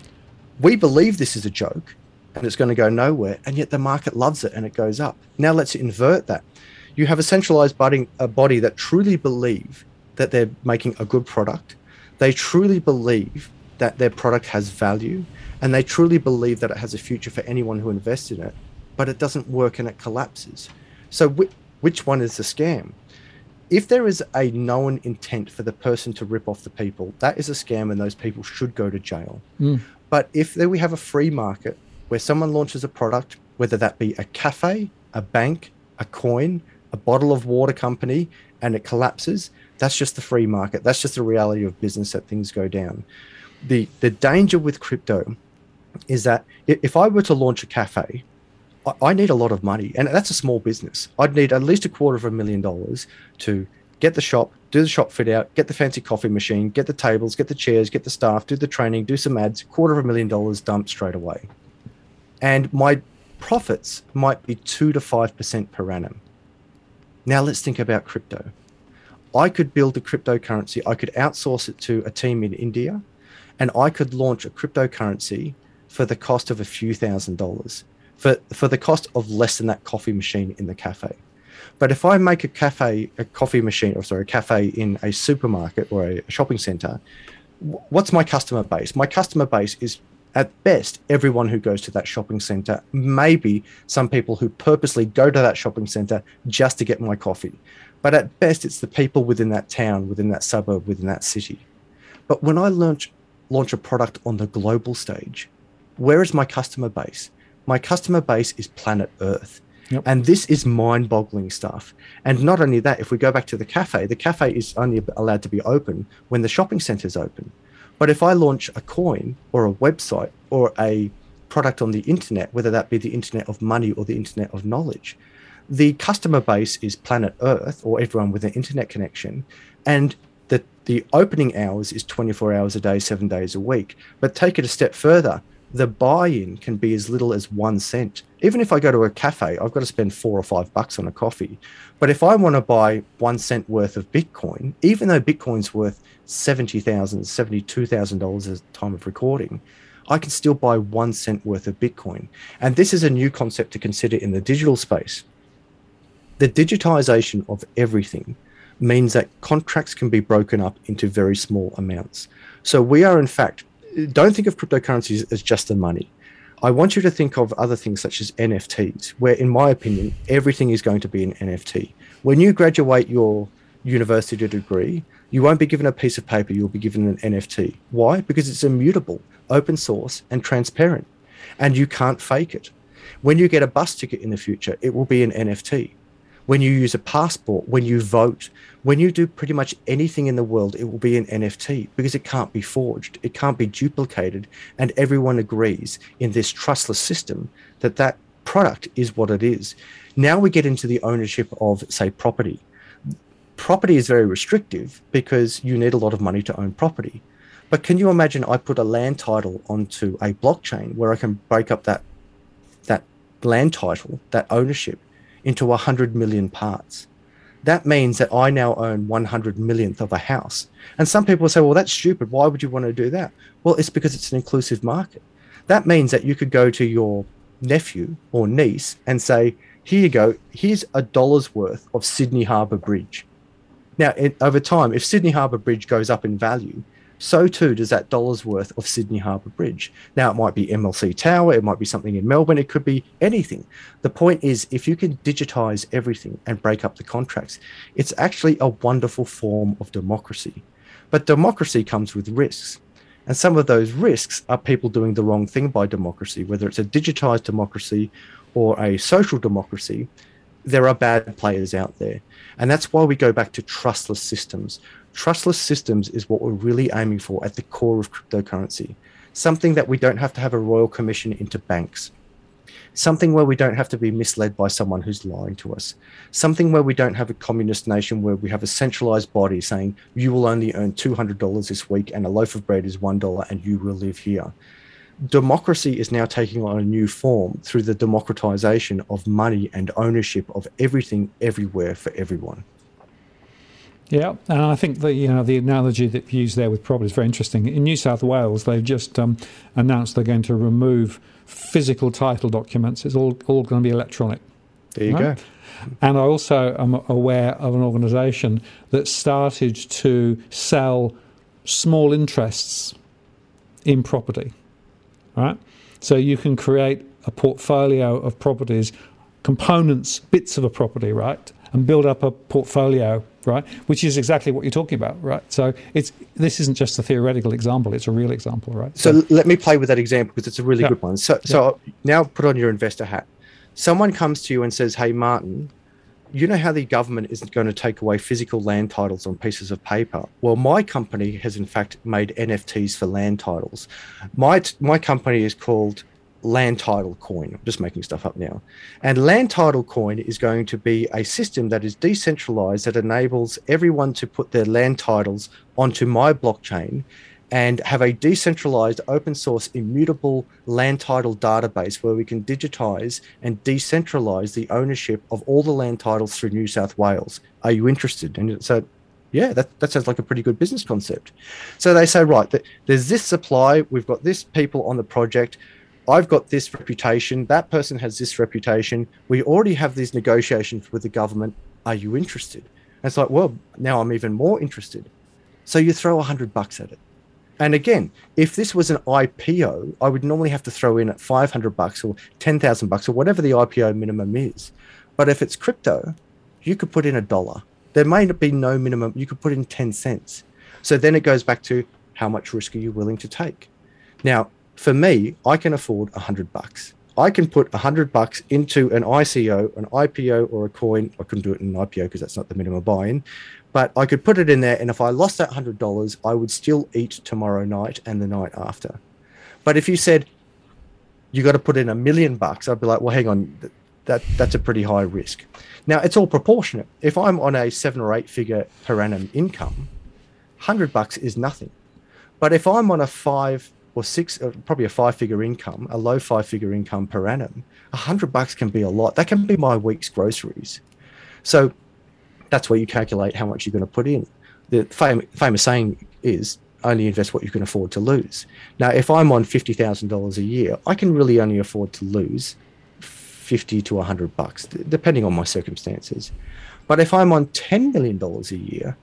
B: we believe this is a joke and it's going to go nowhere, and yet the market loves it and it goes up. Now let's invert that. You have a centralized body, a body that truly believe that they're making a good product. They truly believe that their product has value, and they truly believe that it has a future for anyone who invests in it, but it doesn't work and it collapses. So wh- which one is the scam? If there is a known intent for the person to rip off the people, that is a scam, and those people should go to jail. Mm. But if there we have a free market where someone launches a product, whether that be a cafe, a bank, a coin, a bottle of water company, and it collapses, that's just the free market. That's just the reality of business, that things go down. The the danger with crypto is that if I were to launch a cafe, I need a lot of money, and that's a small business. I'd need at least a quarter of a million dollars to get the shop, do the shop fit out, get the fancy coffee machine, get the tables, get the chairs, get the staff, do the training, do some ads, quarter of a million dollars dumped straight away. And my profits might be two to five percent per annum. Now let's think about crypto. I could build a cryptocurrency. I could outsource it to a team in India, and I could launch a cryptocurrency for the cost of a few thousand dollars. For, for the cost of less than that coffee machine in the cafe. But if I make a cafe, a coffee machine, or sorry, a cafe in a supermarket or a shopping center, what's my customer base? My customer base is at best everyone who goes to that shopping center, maybe some people who purposely go to that shopping center just to get my coffee. But at best, it's the people within that town, within that suburb, within that city. But when I launch, launch a product on the global stage, where is my customer base? My customer base is planet Earth. Yep. And this is mind-boggling stuff. And not only that, if we go back to the cafe, the cafe is only allowed to be open when the shopping center is open. But if I launch a coin or a website or a product on the internet, whether that be the internet of money or the internet of knowledge, the customer base is planet Earth, or everyone with an internet connection. And the, the opening hours is twenty-four hours a day, seven days a week. But take it a step further. The buy-in can be as little as one cent. Even if I go to a cafe, I've got to spend four or five bucks on a coffee. But if I want to buy one cent worth of Bitcoin, even though Bitcoin's worth seventy thousand dollars, seventy-two thousand dollars at the time of recording, I can still buy one cent worth of Bitcoin. And this is a new concept to consider in the digital space. The digitization of everything means that contracts can be broken up into very small amounts. So we are, in fact, don't think of cryptocurrencies as just the money. I want you to think of other things such as N F Ts, where, in my opinion, everything is going to be an N F T. When you graduate your university degree, you won't be given a piece of paper, you'll be given an N F T. Why? Because it's immutable, open source, and transparent, and you can't fake it. When you get a bus ticket in the future, it will be an N F T. When you use a passport, when you vote, when you do pretty much anything in the world, it will be an N F T, because it can't be forged, it can't be duplicated, and everyone agrees in this trustless system that that product is what it is. Now we get into the ownership of, say, property. Property is very restrictive because you need a lot of money to own property. But can you imagine I put a land title onto a blockchain where I can break up that, that land title, that ownership, into one hundred million parts? That means that I now own one hundred millionth of a house. And some people will say, well, that's stupid. Why would you want to do that? Well, it's because it's an inclusive market. That means that you could go to your nephew or niece and say, here you go, here's a dollar's worth of Sydney Harbour Bridge. Now, it, over time, if Sydney Harbour Bridge goes up in value so too does that dollar's worth of Sydney Harbour Bridge. Now, it might be M L C Tower, it might be something in Melbourne, it could be anything. The point is, if you can digitize everything and break up the contracts, it's actually a wonderful form of democracy. But democracy comes with risks. And some of those risks are people doing the wrong thing by democracy, whether it's a digitized democracy or a social democracy. There are bad players out there. And that's why we go back to trustless systems. Trustless systems is what we're really aiming for at the core of cryptocurrency. Something that we don't have to have a royal commission into banks. Something where we don't have to be misled by someone who's lying to us. Something where we don't have a communist nation where we have a centralized body saying you will only earn two hundred dollars this week and a loaf of bread is one dollar and you will live here. Democracy is now taking on a new form through the democratization of money and ownership of everything, everywhere, for everyone.
A: Yeah, and I think the you know the analogy that you used there with property is very interesting. In New South Wales, they've just um, announced they're going to remove physical title documents. It's all all going to be electronic.
B: There you right? go.
A: And I also am aware of an organisation that started to sell small interests in property. Right, so you can create a portfolio of properties, components, bits of a property, right, and build up a portfolio, right, which is exactly what you're talking about, right? So it's this isn't just a theoretical example; it's a real example, right?
B: So, so let me play with that example because it's a really
A: yeah.
B: good one. So, yeah. so now put on your investor hat. Someone comes to you and says, "Hey, Martin, you know how the government isn't going to take away physical land titles on pieces of paper? Well, my company has in fact made N F Ts for land titles. My my company is called Land Title Coin. I'm just making stuff up now. And Land Title Coin is going to be a system that is decentralized that enables everyone to put their land titles onto my blockchain and have a decentralized open source immutable land title database where we can digitize and decentralize the ownership of all the land titles through New South Wales. Are you interested?" And so, yeah, that, that sounds like a pretty good business concept. So they say, right, there's this supply, we've got this people on the project, I've got this reputation, that person has this reputation, we already have these negotiations with the government, are you interested? And it's like, well, now I'm even more interested. So you throw a hundred bucks at it. And again, if this was an I P O, I would normally have to throw in at five hundred bucks or ten thousand bucks or whatever the I P O minimum is. But if it's crypto, you could put in a dollar. There may be no minimum. You could put in ten cents. So then it goes back to how much risk are you willing to take? Now, for me, I can afford a hundred bucks. I can put a hundred bucks into an I C O, an I P O, or a coin. I couldn't do it in an I P O because that's not the minimum buy-in. But I could put it in there, and if I lost that one hundred dollars, I would still eat tomorrow night and the night after. But if you said, you got to put in a million bucks, I'd be like, well, hang on, that that's a pretty high risk. Now, it's all proportionate. If I'm on a seven or eight figure per annum income, one hundred bucks is nothing. But if I'm on a five or six, probably a five figure income, a low five figure income per annum, one hundred bucks can be a lot. That can be my week's groceries. So that's where you calculate how much you're going to put in. The fam- famous saying is only invest what you can afford to lose. Now, if I'm on fifty thousand dollars a year, I can really only afford to lose fifty to one hundred bucks, depending on my circumstances. But if I'm on ten million dollars a year,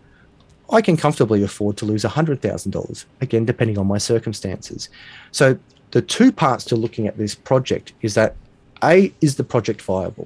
B: I can comfortably afford to lose one hundred thousand dollars, again, depending on my circumstances. So the two parts to looking at this project is that A, is the project viable?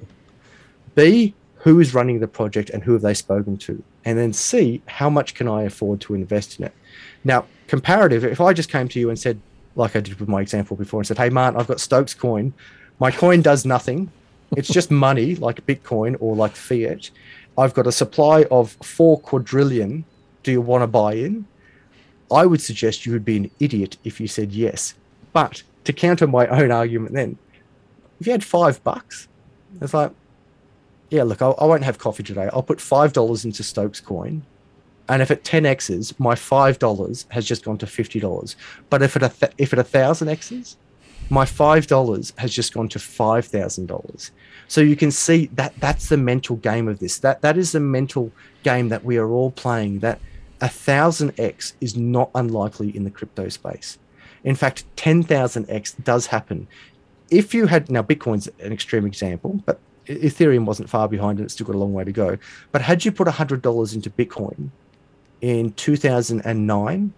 B: B, who is running the project and who have they spoken to? And then C, how much can I afford to invest in it? Now, comparative, if I just came to you and said, like I did with my example before, and said, hey, Martin, I've got Stokes coin. My coin does nothing. It's just money like Bitcoin or like fiat. I've got a supply of four quadrillion. Do you want to buy in? I would suggest you would be an idiot if you said yes. But to counter my own argument then, if you had five bucks, it's like, yeah, look, I, I won't have coffee today. I'll put five dollars into Stokes coin. And if it ten X's, my five dollars has just gone to fifty dollars. But if it, a th- if it one thousand X's, my five dollars has just gone to five thousand dollars. So you can see that that's the mental game of this. That That is the mental game that we are all playing, that one thousand X is not unlikely in the crypto space. In fact, ten thousand X does happen. If you had, now Bitcoin's an extreme example, but Ethereum wasn't far behind and it's still got a long way to go. But had you put one hundred dollars into Bitcoin in two thousand nine,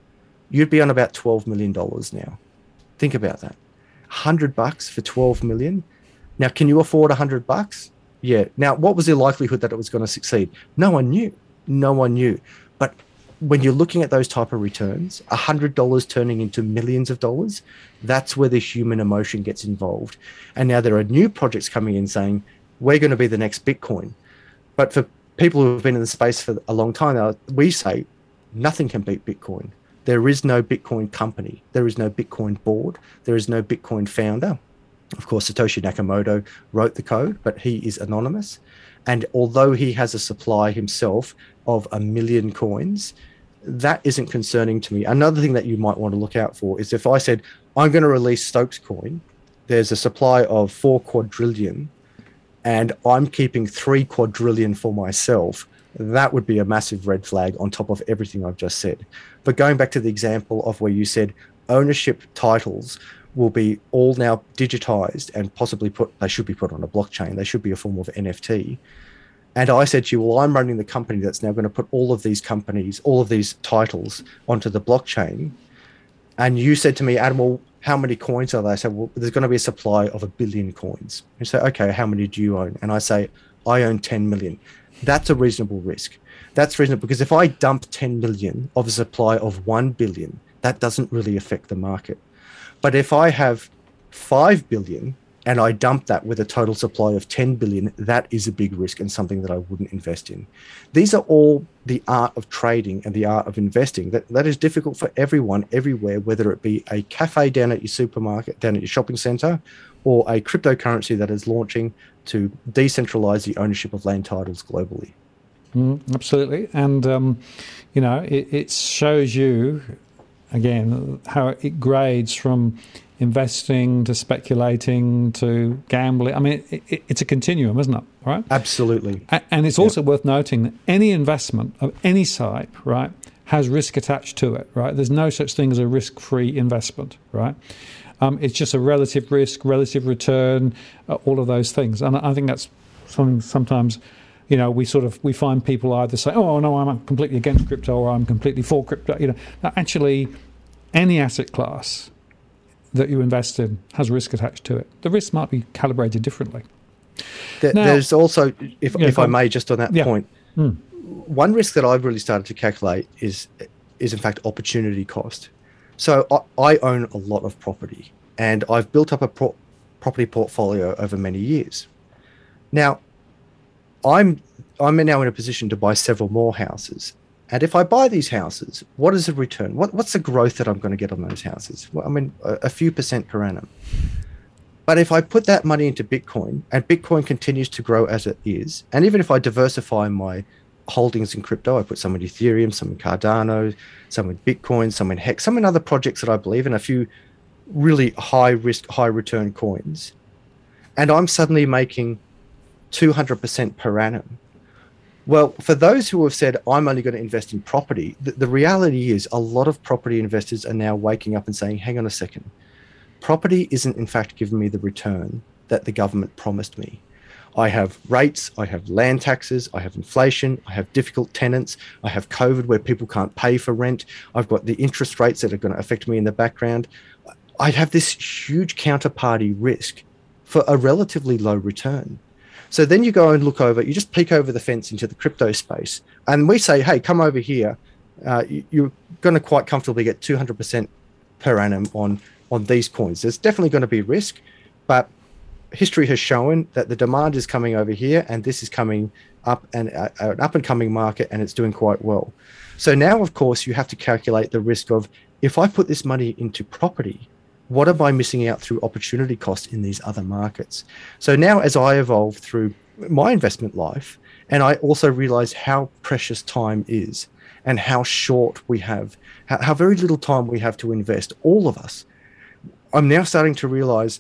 B: you'd be on about twelve million dollars now. Think about that. one hundred bucks for twelve million. Now, can you afford one hundred bucks? Yeah. Now, what was the likelihood that it was going to succeed? No one knew. No one knew. But when you're looking at those type of returns, one hundred dollars turning into millions of dollars, that's where the human emotion gets involved. And now there are new projects coming in saying, we're going to be the next Bitcoin. But for people who have been in the space for a long time now, we say nothing can beat Bitcoin. There is no Bitcoin company. There is no Bitcoin board. There is no Bitcoin founder. Of course, Satoshi Nakamoto wrote the code, but he is anonymous. And although he has a supply himself of a million coins, that isn't concerning to me. Another thing that you might want to look out for is if I said, I'm going to release Stokes coin, there's a supply of four quadrillion, and I'm keeping three quadrillion for myself, that would be a massive red flag on top of everything I've just said. But going back to the example of where you said ownership titles will be all now digitized and possibly put, they should be put on a blockchain. They should be a form of N F T. And I said to you, well, I'm running the company that's now going to put all of these companies, all of these titles onto the blockchain. And you said to me, Adam, well, how many coins are there? I said, well, there's going to be a supply of a billion coins. You say, okay, how many do you own? And I say, I own ten million. That's a reasonable risk. That's reasonable because if I dump ten million of a supply of one billion, that doesn't really affect the market. But if I have five billion and I dump that with a total supply of ten billion, that is a big risk and something that I wouldn't invest in. These are all the art of trading and the art of investing. That, that is difficult for everyone, everywhere, whether it be a cafe down at your supermarket, down at your shopping center, or a cryptocurrency that is launching to decentralize the ownership of land titles globally.
A: Mm, absolutely. And, um, you know, it, it shows you, again, how it grades from investing to speculating to gambling. I mean, it, it, it's a continuum, isn't it? Right?
B: Absolutely.
A: A- and it's also yep. worth noting that any investment of any type, right, has risk attached to it, right? There's no such thing as a risk-free investment, right? Um, it's just a relative risk, relative return, uh, all of those things. And I think that's something sometimes, you know, we sort of, we find people either say, oh, no, I'm completely against crypto or I'm completely for crypto. You know, now, actually, any asset class that you invest in has risk attached to it. The risk might be calibrated differently.
B: There,
A: now,
B: there's also, if,
A: yeah,
B: if I may, just on that
A: yeah.
B: point,
A: mm.
B: one risk that I've really started to calculate is, is in fact, opportunity cost. So I, I own a lot of property and I've built up a pro- property portfolio over many years. Now, I'm I'm now in a position to buy several more houses. And if I buy these houses, what is the return? What, what's the growth that I'm going to get on those houses? Well, I mean, a, a few percent per annum. But if I put that money into Bitcoin and Bitcoin continues to grow as it is, and even if I diversify my holdings in crypto, I put some in Ethereum, some in Cardano, some in Bitcoin, some in Hex, some in other projects that I believe in, a few really high risk, high return coins. And I'm suddenly making two hundred percent per annum. Well, for those who have said, I'm only going to invest in property, the, the reality is a lot of property investors are now waking up and saying, hang on a second, property isn't in fact giving me the return that the government promised me. I have rates, I have land taxes, I have inflation, I have difficult tenants, I have COVID where people can't pay for rent, I've got the interest rates that are going to affect me in the background. I have this huge counterparty risk for a relatively low return. So then you go and look over, you just peek over the fence into the crypto space, and we say, hey, come over here. Uh, you, you're going to quite comfortably get two hundred percent per annum on, on these coins. There's definitely going to be risk, but history has shown that the demand is coming over here, and this is coming up and uh, an up and coming market, and it's doing quite well. So now, of course, you have to calculate the risk of, if I put this money into property, what am I missing out through opportunity cost in these other markets? So now, as I evolve through my investment life, and I also realize how precious time is and how short we have, how, how very little time we have to invest, all of us, I'm now starting to realize,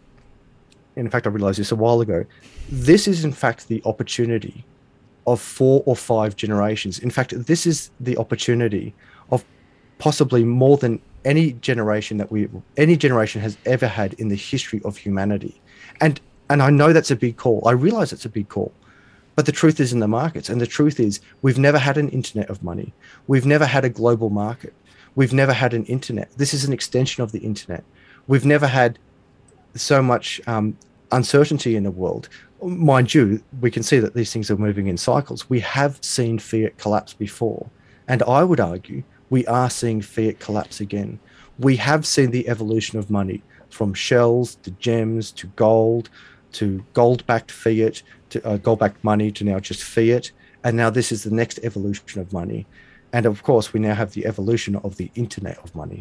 B: in fact, I realized this a while ago, this is in fact the opportunity of four or five generations. In fact, this is the opportunity of possibly more than any generation that we, any generation has ever had in the history of humanity. And and I know that's a big call. I realize it's a big call. But the truth is in the markets. And the truth is we've never had an internet of money. We've never had a global market. We've never had an internet. This is an extension of the internet. We've never had so much um, uncertainty in the world. Mind you, we can see that these things are moving in cycles. We have seen fiat collapse before. And I would argue we are seeing fiat collapse again. We have seen the evolution of money from shells to gems to gold to gold-backed fiat to uh, gold-backed money to now just fiat. And now this is the next evolution of money. And of course, we now have the evolution of the internet of money.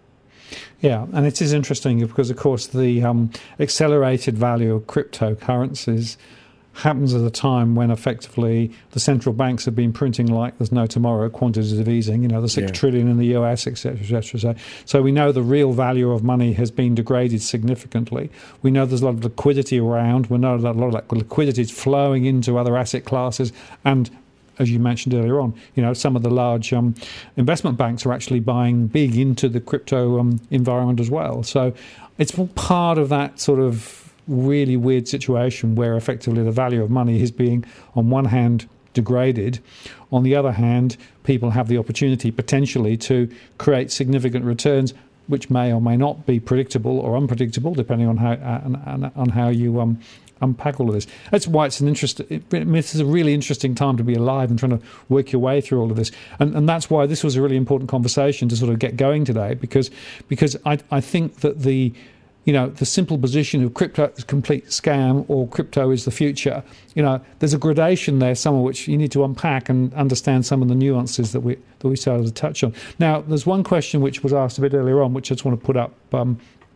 A: Yeah, and it is interesting because, of course, the um, accelerated value of cryptocurrencies happens at a time when effectively the central banks have been printing like there's no tomorrow, quantitative easing, you know, the six yeah. trillion in the U S, et cetera, et cetera. So, so we know the real value of money has been degraded significantly. We know there's a lot of liquidity around. We know that a lot of that liquidity is flowing into other asset classes, and as you mentioned earlier on, you know, some of the large um, investment banks are actually buying big into the crypto um, environment as well. So it's all part of that sort of really weird situation where effectively the value of money is being, on one hand, degraded. On the other hand, people have the opportunity potentially to create significant returns, which may or may not be predictable or unpredictable, depending on how uh, on how you um, unpack all of this. That's why it's an interest. It, this is a really interesting time to be alive and trying to work your way through all of this. And, and that's why this was a really important conversation to sort of get going today, because because I I think that the you know, the simple position of crypto is a complete scam or crypto is the future, you know, there's a gradation there, some of which you need to unpack and understand some of the nuances that we that we started to touch on. Now, there's one question which was asked a bit earlier on, which I just want to put up. Um,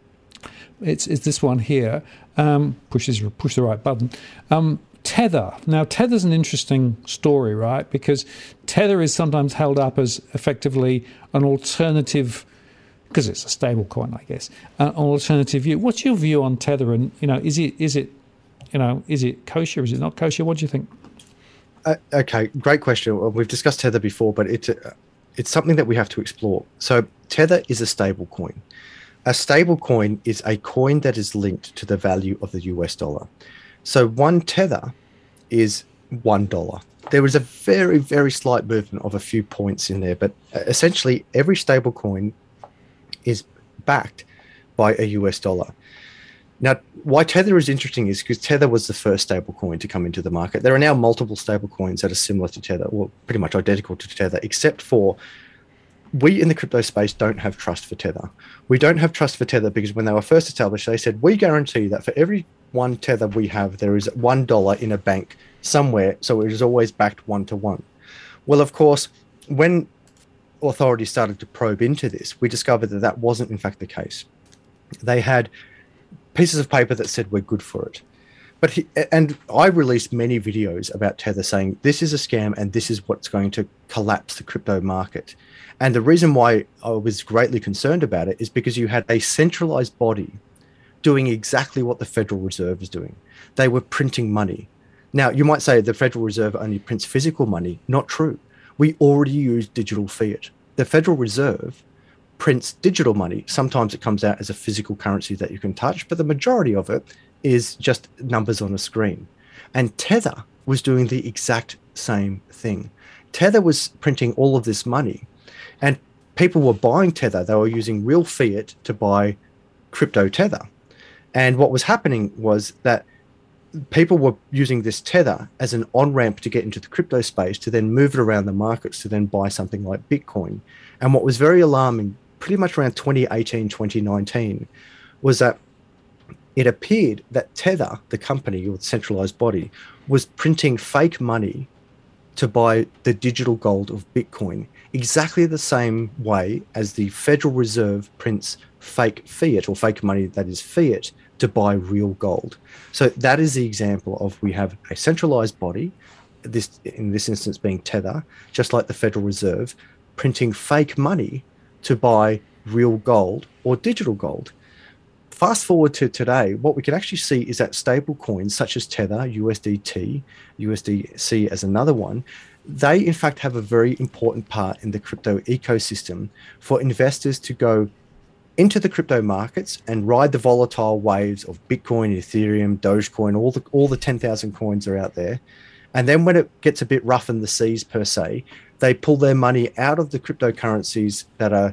A: it's, it's this one here. Um, push, this, push the right button. Um, Tether. Now, Tether's an interesting story, right? Because Tether is sometimes held up as effectively an alternative, because it's a stable coin, I guess, uh, an alternative view. What's your view on Tether? And, you know, is it, is it, you know, is it kosher? Is it not kosher? What do you think?
B: Uh, okay, great question. Well, we've discussed Tether before, but it's, uh, it's something that we have to explore. So Tether is a stable coin. A stable coin is a coin that is linked to the value of the U S dollar. So one Tether is one dollar. There is a very, very slight movement of a few points in there, but essentially every stable coin is backed by a U S dollar. Now, why Tether is interesting is because Tether was the first stable coin to come into the market. There are now multiple stable coins that are similar to Tether, or pretty much identical to Tether, except for we in the crypto space don't have trust for Tether. We don't have trust for Tether because when they were first established, they said, we guarantee that for every one Tether we have, there is one dollar in a bank somewhere, so it is always backed one to one. Well, of course, when authorities started to probe into this, we discovered that that wasn't in fact the case. They had pieces of paper that said we're good for it. But he, and I released many videos about Tether saying this is a scam and this is what's going to collapse the crypto market. And the reason why I was greatly concerned about it is because you had a centralized body doing exactly what the Federal Reserve is doing. They were printing money. Now, you might say the Federal Reserve only prints physical money. Not true. We already use digital fiat. The Federal Reserve prints digital money. Sometimes it comes out as a physical currency that you can touch, but the majority of it is just numbers on a screen. And Tether was doing the exact same thing. Tether was printing all of this money, and people were buying Tether. They were using real fiat to buy crypto Tether. And what was happening was that people were using this Tether as an on-ramp to get into the crypto space to then move it around the markets to then buy something like Bitcoin. And what was very alarming pretty much around twenty eighteen, twenty nineteen was that it appeared that Tether, the company or the centralized body, was printing fake money to buy the digital gold of Bitcoin, exactly the same way as the Federal Reserve prints fake fiat or fake money that is fiat to buy real gold. So that is the example of we have a centralized body, this in this instance being Tether, just like the Federal Reserve, printing fake money to buy real gold or digital gold. Fast forward to today, what we can actually see is that stable coins such as Tether, U S D T, U S D C as another one, they in fact have a very important part in the crypto ecosystem for investors to go into the crypto markets and ride the volatile waves of Bitcoin, Ethereum, Dogecoin, all the all the ten thousand coins are out there. And then when it gets a bit rough in the seas per se, they pull their money out of the cryptocurrencies that are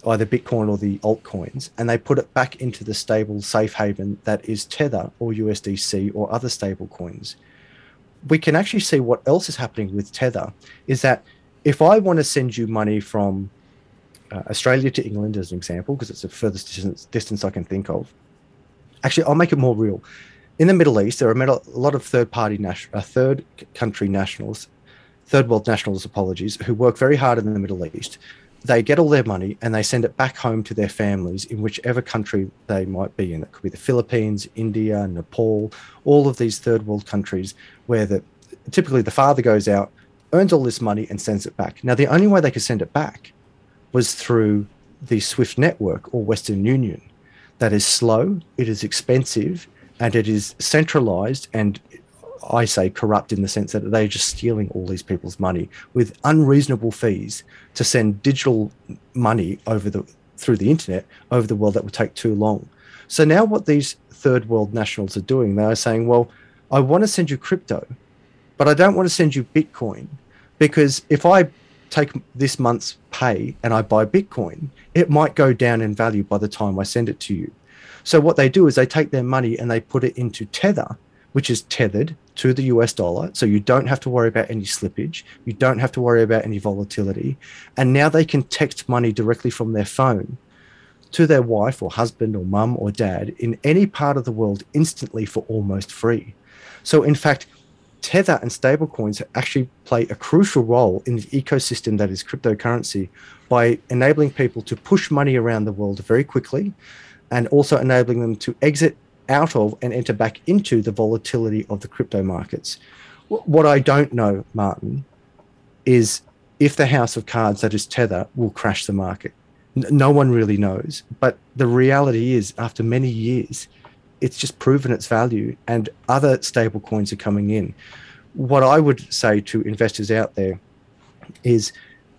B: either Bitcoin or the altcoins, and they put it back into the stable safe haven that is Tether or U S D C or other stable coins. We can actually see what else is happening with Tether is that if I want to send you money from uh, Australia to England, as an example, because it's the furthest distance, distance I can think of, actually, I'll make it more real. In the Middle East, there are a lot of third-party, uh, third country nationals, third world nationals, apologies, who work very hard in the Middle East. They get all their money and they send it back home to their families in whichever country they might be in. It could be the Philippines, India, Nepal, all of these third world countries where the typically the father goes out, earns all this money and sends it back. Now, the only way they could send it back was through the SWIFT network or Western Union. That is slow, it is expensive, and it is centralized and I say corrupt in the sense that they're just stealing all these people's money with unreasonable fees to send digital money over the through the internet over the world that would take too long. So now what these third world nationals are doing, they are saying, well, I want to send you crypto, but I don't want to send you Bitcoin, because if I take this month's pay and I buy Bitcoin, it might go down in value by the time I send it to you. So what they do is they take their money and they put it into Tether, which is tethered to the U S dollar. So you don't have to worry about any slippage. You don't have to worry about any volatility. And now they can text money directly from their phone to their wife or husband or mum or dad in any part of the world instantly for almost free. So in fact, Tether and stablecoins actually play a crucial role in the ecosystem that is cryptocurrency by enabling people to push money around the world very quickly, and also enabling them to exit out of and enter back into the volatility of the crypto markets. What I don't know, Martin, is if the house of cards that is Tether will crash the market. No one really knows. But the reality is, after many years, it's just proven its value and other stable coins are coming in. What I would say to investors out there is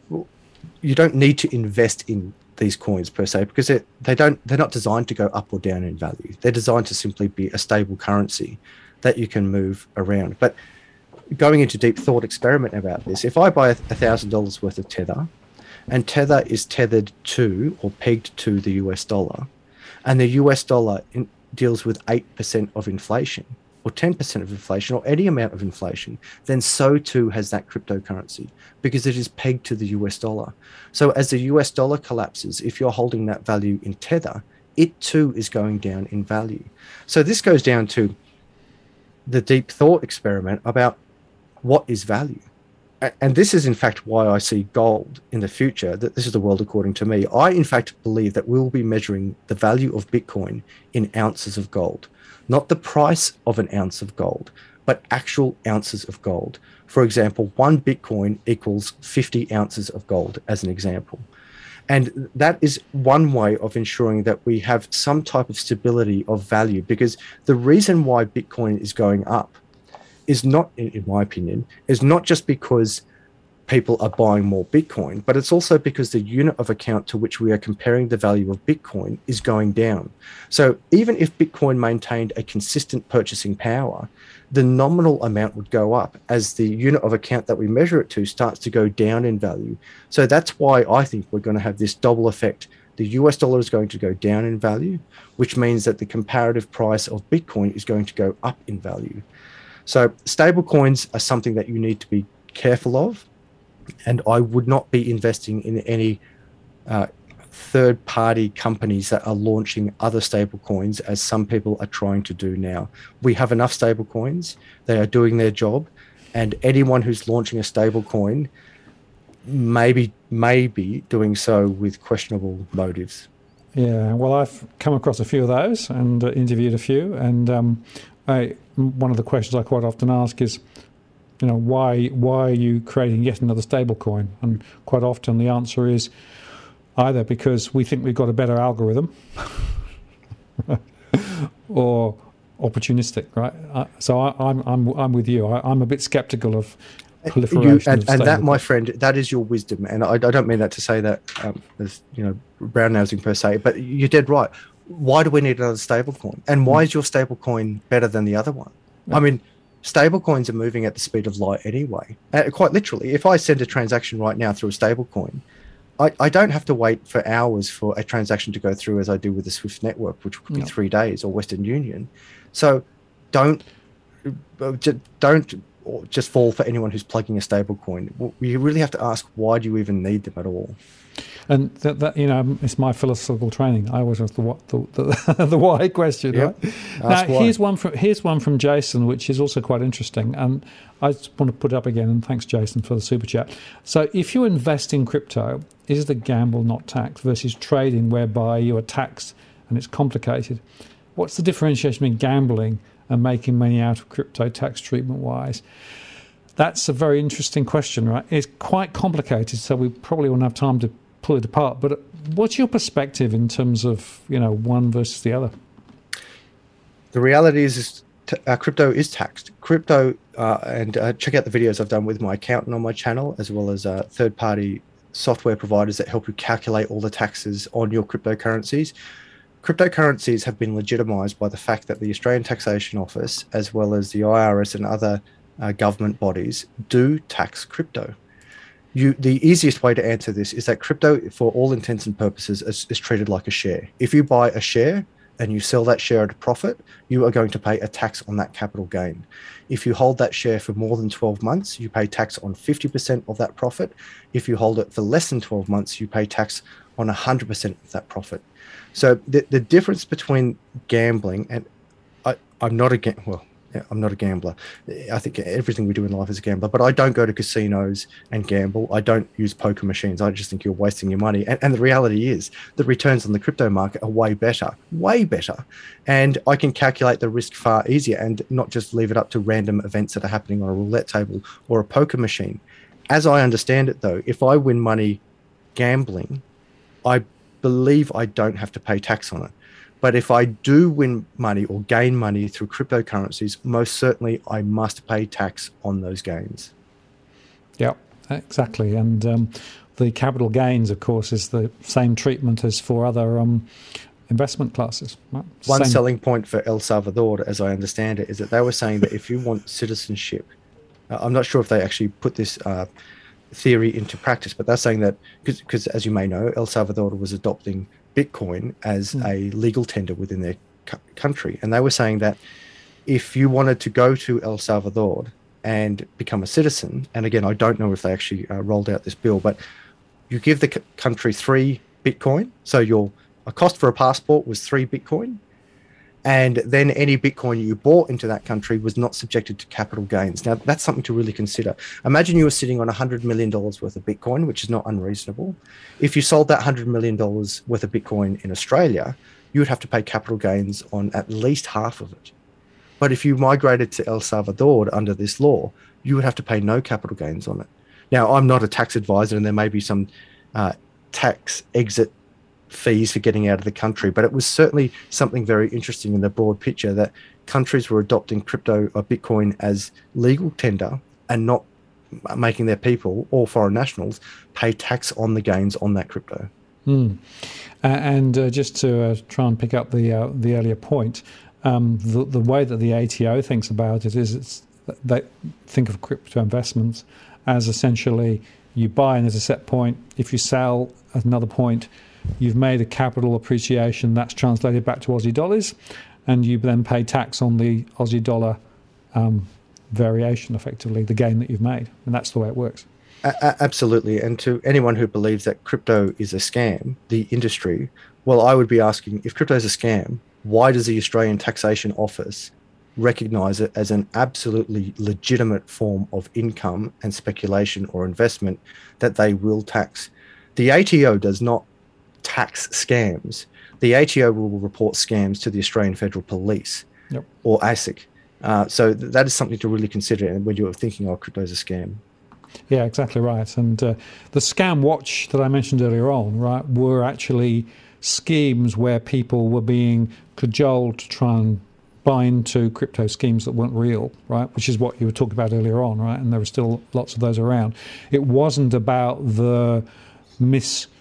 B: you don't need to invest in these coins per se, because it, they don't, they're not designed to go up or down in value. They're designed to simply be a stable currency that you can move around. But going into deep thought experiment about this, if I buy a thousand dollars worth of Tether, and Tether is tethered to or pegged to the U S dollar, and the U S dollar in, deals with eight percent of inflation or ten percent of inflation or any amount of inflation, then so too has that cryptocurrency, because it is pegged to the U S dollar. So as the U S dollar collapses, if you're holding that value in Tether, it too is going down in value. So this goes down to the deep thought experiment about what is value. And this is in fact why I see gold in the future, that this is the world according to me. I in fact believe that we'll be measuring the value of Bitcoin in ounces of gold, not the price of an ounce of gold, but actual ounces of gold. For example, one Bitcoin equals fifty ounces of gold, as an example. And that is one way of ensuring that we have some type of stability of value, because the reason why Bitcoin is going up is not, in my opinion, is not just because people are buying more Bitcoin, but it's also because the unit of account to which we are comparing the value of Bitcoin is going down. So even if Bitcoin maintained a consistent purchasing power, the nominal amount would go up as the unit of account that we measure it to starts to go down in value. So that's why I think we're going to have this double effect. The U S dollar is going to go down in value, which means that the comparative price of Bitcoin is going to go up in value. So stable coins are something that you need to be careful of. And I would not be investing in any uh, third-party companies that are launching other stable coins, as some people are trying to do now. We have enough stable coins. They are doing their job. And anyone who's launching a stable coin may be, may be doing so with questionable motives.
A: Yeah, well, I've come across a few of those and uh, interviewed a few. And um, I, one of the questions I quite often ask is, you know, why why are you creating yet another stable coin? And quite often the answer is either because we think we've got a better algorithm or opportunistic, right? Uh, so I, I'm I'm I'm with you. I, I'm a bit sceptical of proliferation
B: you, and,
A: of
B: and that,
A: coins.
B: my friend, that is your wisdom. And I, I don't mean that to say that um, as, you know, brown nosing per se, but you're dead right. Why do we need another stable coin? And why is your stable coin better than the other one? Yeah. I mean, stable coins are moving at the speed of light anyway. Uh, quite literally, if I send a transaction right now through a stable coin, I, I don't have to wait for hours for a transaction to go through as I do with the SWIFT network, which could be no. three days, or Western Union. So don't don't just fall for anyone who's plugging a stable coin. You really have to ask, why do you even need them at all?
A: And that, that you know, it's my philosophical training. I always ask the what, the, the, the why question. Yep. Right? Now, why. here's one from here's one from Jason, which is also quite interesting. And I just want to put it up again. And thanks, Jason, for the super chat. So, if you invest in crypto, is the gamble not taxed versus trading, whereby you are taxed and it's complicated? What's the differentiation between gambling and making money out of crypto, tax treatment wise? That's a very interesting question, right? It's quite complicated, so we probably won't have time to pull it apart. But what's your perspective in terms of, you know, one versus the other?
B: The reality is, is t- uh, crypto is taxed. Crypto, uh, and uh, check out the videos I've done with my accountant on my channel, as well as uh, third-party software providers that help you calculate all the taxes on your cryptocurrencies. Cryptocurrencies have been legitimised by the fact that the Australian Taxation Office, as well as the I R S and other uh, government bodies, do tax crypto. You, the easiest way to answer this is that crypto, for all intents and purposes, is, is treated like a share. If you buy a share and you sell that share at a profit, you are going to pay a tax on that capital gain. If you hold that share for more than twelve months, you pay tax on fifty percent of that profit. If you hold it for less than twelve months, you pay tax on one hundred percent of that profit. So the, the difference between gambling and I, I'm not a ga- well, yeah, I'm not a gambler. I think everything we do in life is a gambler, but I don't go to casinos and gamble. I don't use poker machines. I just think you're wasting your money. And, and the reality is the returns on the crypto market are way better, way better. And I can calculate the risk far easier and not just leave it up to random events that are happening on a roulette table or a poker machine. As I understand it, though, if I win money gambling, I believe I don't have to pay tax on it. But if I do win money or gain money through cryptocurrencies, most certainly I must pay tax on those gains.
A: Yeah, exactly. And um, the capital gains, of course, is the same treatment as for other um, investment classes. Right?
B: One
A: same.
B: selling point for El Salvador, as I understand it, is that they were saying that if you want citizenship, uh, I'm not sure if they actually put this uh, theory into practice, but they're saying that because, as you may know, El Salvador was adopting Bitcoin as mm. a legal tender within their cu- country. And they were saying that if you wanted to go to El Salvador and become a citizen, and again, I don't know if they actually uh, rolled out this bill, but you give the c- country three Bitcoin. So your a cost for a passport was three Bitcoin. And then any Bitcoin you bought into that country was not subjected to capital gains. Now, that's something to really consider. Imagine you were sitting on one hundred million dollars worth of Bitcoin, which is not unreasonable. If you sold that one hundred million dollars worth of Bitcoin in Australia, you would have to pay capital gains on at least half of it. But if you migrated to El Salvador under this law, you would have to pay no capital gains on it. Now, I'm not a tax advisor, and there may be some uh, tax exit fees for getting out of the country, but it was certainly something very interesting in the broad picture that countries were adopting crypto or Bitcoin as legal tender and not making their people or foreign nationals pay tax on the gains on that crypto.
A: Mm. Uh, and uh, just to uh, try and pick up the uh, the earlier point, um, the, the way that the A T O thinks about it is it's, they think of crypto investments as essentially you buy and there's a set point. If you sell at another point, you've made a capital appreciation that's translated back to Aussie dollars, and you then pay tax on the Aussie dollar um, variation, effectively, the gain that you've made. And that's the way it works.
B: A- absolutely. And to anyone who believes that crypto is a scam, the industry, well, I would be asking, if crypto is a scam, why does the Australian Taxation Office recognise it as an absolutely legitimate form of income and speculation or investment that they will tax? The A T O does not tax scams. The A T O will report scams to the Australian Federal Police yep. or ASIC. Uh, so th- that is something to really consider when you're thinking, oh, crypto is a scam.
A: Yeah, exactly right. And uh, the Scam Watch that I mentioned earlier on, right, were actually schemes where people were being cajoled to try and buy into crypto schemes that weren't real, right, which is what you were talking about earlier on, right, and there are still lots of those around. It wasn't about the mis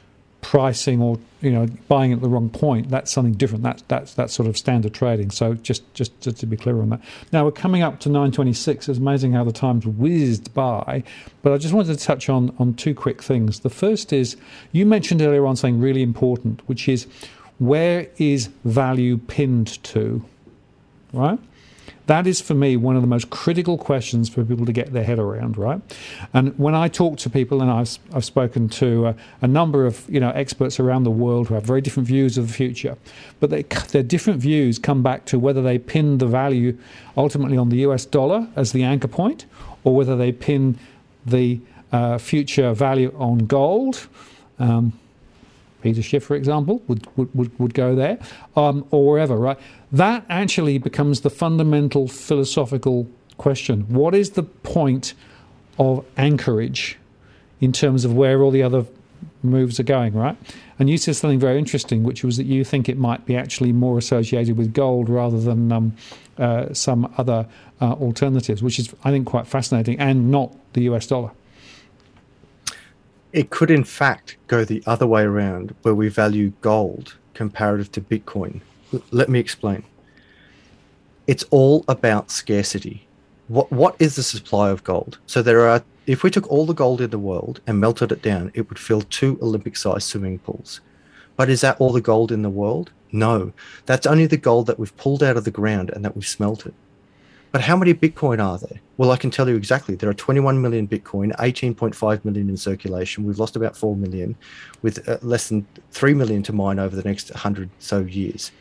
A: pricing or, you know, buying at the wrong point, that's something different. That's that's that's sort of standard trading. So just just, just to be clear on that. Now we're coming up to nine twenty-six. It's amazing how the time's whizzed by. But I just wanted to touch on on two quick things. The first is, you mentioned earlier on something really important, which is, where is value pinned to, right? That is, for me, one of the most critical questions for people to get their head around, right? And when I talk to people, and I've, I've spoken to a, a number of, you know, experts around the world who have very different views of the future, but they, their different views come back to whether they pin the value ultimately on the U S dollar as the anchor point, or whether they pin the uh, future value on gold. Um, Peter Schiff, for example, would, would, would, would go there, um, or wherever, right? That actually becomes the fundamental philosophical question. What is the point of anchorage in terms of where all the other moves are going, right? And you said something very interesting, which was that you think it might be actually more associated with gold rather than um, uh, some other uh, alternatives, which is, I think, quite fascinating, and not the U S dollar.
B: It could, in fact, go the other way around, where we value gold comparative to Bitcoin. L- let me explain. It's all about scarcity. What What is the supply of gold? So there are, if we took all the gold in the world and melted it down, it would fill two Olympic-sized swimming pools. But is that all the gold in the world? No. That's only the gold that we've pulled out of the ground and that we've smelted. But how many Bitcoin are there? Well, I can tell you exactly. There are twenty-one million Bitcoin, eighteen point five million in circulation. We've lost about four million, with uh, less than three million to mine over the next one hundred so years.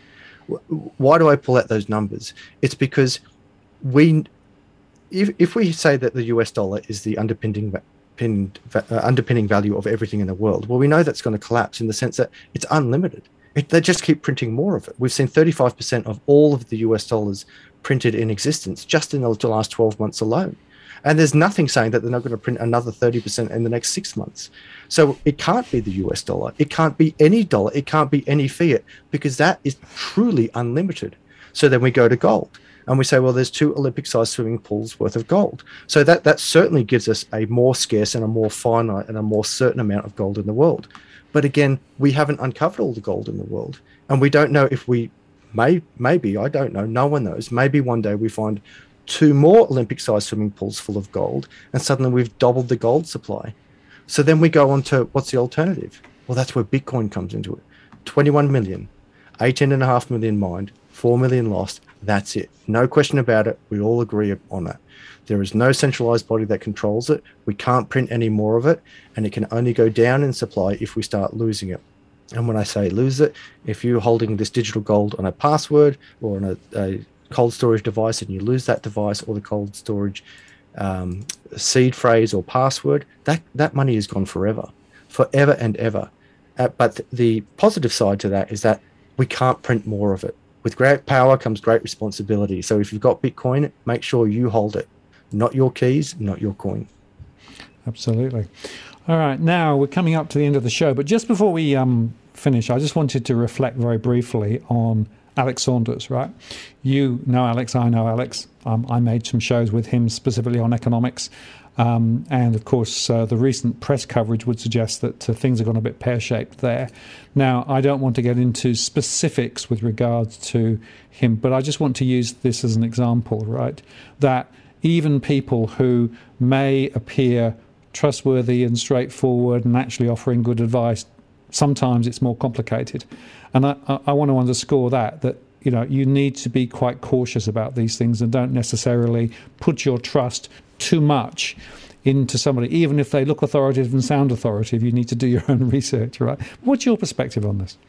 B: Why do I pull out those numbers? It's because we, if, if we say that the U S dollar is the underpinning, pinned, uh, underpinning value of everything in the world, well, we know that's going to collapse in the sense that it's unlimited. It, they just keep printing more of it. We've seen thirty-five percent of all of the U S dollars printed in existence just in the last twelve months alone. And there's nothing saying that they're not going to print another thirty percent in the next six months. So it can't be the U S dollar. It can't be any dollar. It can't be any fiat, because that is truly unlimited. So then we go to gold and we say, well, there's two Olympic-sized swimming pools worth of gold. So that, that certainly gives us a more scarce and a more finite and a more certain amount of gold in the world. But again, we haven't uncovered all the gold in the world. And we don't know if we May, maybe, I don't know, no one knows. Maybe one day we find two more Olympic-sized swimming pools full of gold, and suddenly we've doubled the gold supply. So then we go on to, what's the alternative? Well, that's where Bitcoin comes into it. twenty-one million, eighteen point five million mined, four million lost. That's it. No question about it. We all agree on that. There is no centralized body that controls it. We can't print any more of it, and it can only go down in supply if we start losing it. And when I say lose it, if you're holding this digital gold on a password or on a, a cold storage device and you lose that device or the cold storage um, seed phrase or password, that, that money is gone forever, forever and ever. Uh, but the positive side to that is that we can't print more of it. With great power comes great responsibility. So if you've got Bitcoin, make sure you hold it, not your keys, not your coin.
A: Absolutely. All right, now we're coming up to the end of the show, but just before we um, finish, I just wanted to reflect very briefly on Alex Saunders, right? You know Alex, I know Alex. Um, I made some shows with him specifically on economics. Um, and, of course, uh, the recent press coverage would suggest that uh, things have gone a bit pear-shaped there. Now, I don't want to get into specifics with regards to him, but I just want to use this as an example, right? That even people who may appear trustworthy and straightforward and actually offering good advice, sometimes it's more complicated. And I, I, I want to underscore that, that, you know, you need to be quite cautious about these things and don't necessarily put your trust too much into somebody, even if they look authoritative and sound authoritative. You need to do your own research, right? What's your perspective on this?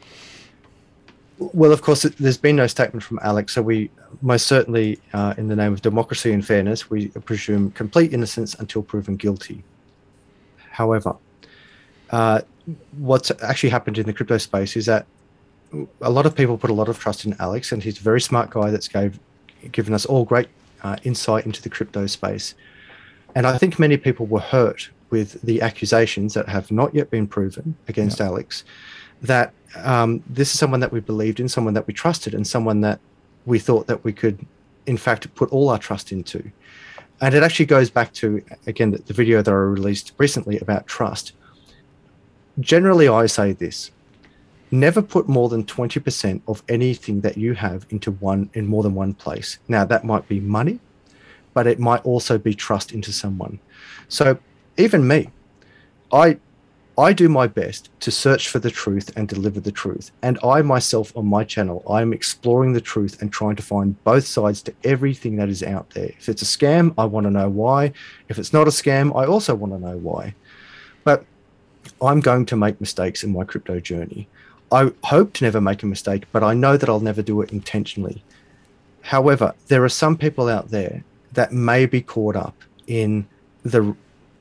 B: Well, of course, there's been no statement from Alex, so we most certainly, uh, in the name of democracy and fairness, we presume complete innocence until proven guilty. However, uh, what's actually happened in the crypto space is that a lot of people put a lot of trust in Alex, and he's a very smart guy that's gave, given us all great uh, insight into the crypto space. And I think many people were hurt with the accusations that have not yet been proven against yeah. Alex, that um, this is someone that we believed in, someone that we trusted, and someone that we thought that we could, in fact, put all our trust into. And it actually goes back to, again, the, the video that I released recently about trust. generally I say this: never put more than twenty percent of anything that you have into one in more than one place. Now, that might be money, but it might also be trust into someone. So even me, I I do my best to search for the truth and deliver the truth. And I myself on my channel, I'm exploring the truth and trying to find both sides to everything that is out there. If it's a scam, I want to know why. If it's not a scam, I also want to know why. But I'm going to make mistakes in my crypto journey. I hope to never make a mistake, but I know that I'll never do it intentionally. However, there are some people out there that may be caught up in the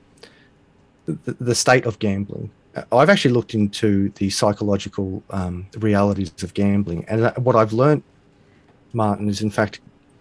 B: the, the state of gambling. I've actually looked into the psychological um, realities of gambling, and what I've learned, Martin, is in fact,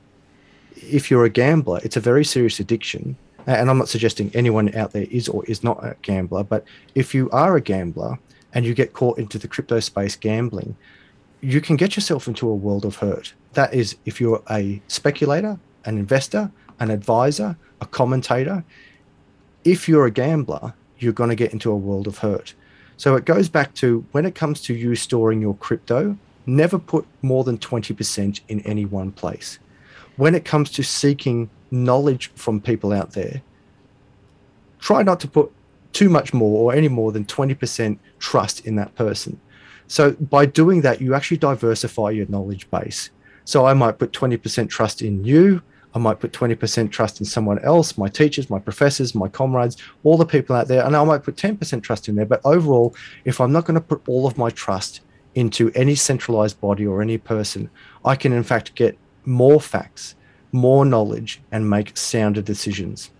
B: if you're a gambler, it's a very serious addiction. And I'm not suggesting anyone out there is or is not a gambler, but if you are a gambler and you get caught into the crypto space gambling, you can get yourself into a world of hurt. That is, if you're a speculator, an investor, an advisor, a commentator, if you're a gambler, you're going to get into a world of hurt. So it goes back to, when it comes to you storing your crypto, never put more than twenty percent in any one place. When it comes to seeking knowledge from people out there, try not to put too much more or any more than twenty percent trust in that person. So by doing that, you actually diversify your knowledge base. So I might put twenty percent trust in you. I might put twenty percent trust in someone else, my teachers, my professors, my comrades, all the people out there. And I might put ten percent trust in there. But overall, if I'm not going to put all of my trust into any centralized body or any person, I can in fact get more facts, more knowledge, and make sounder decisions.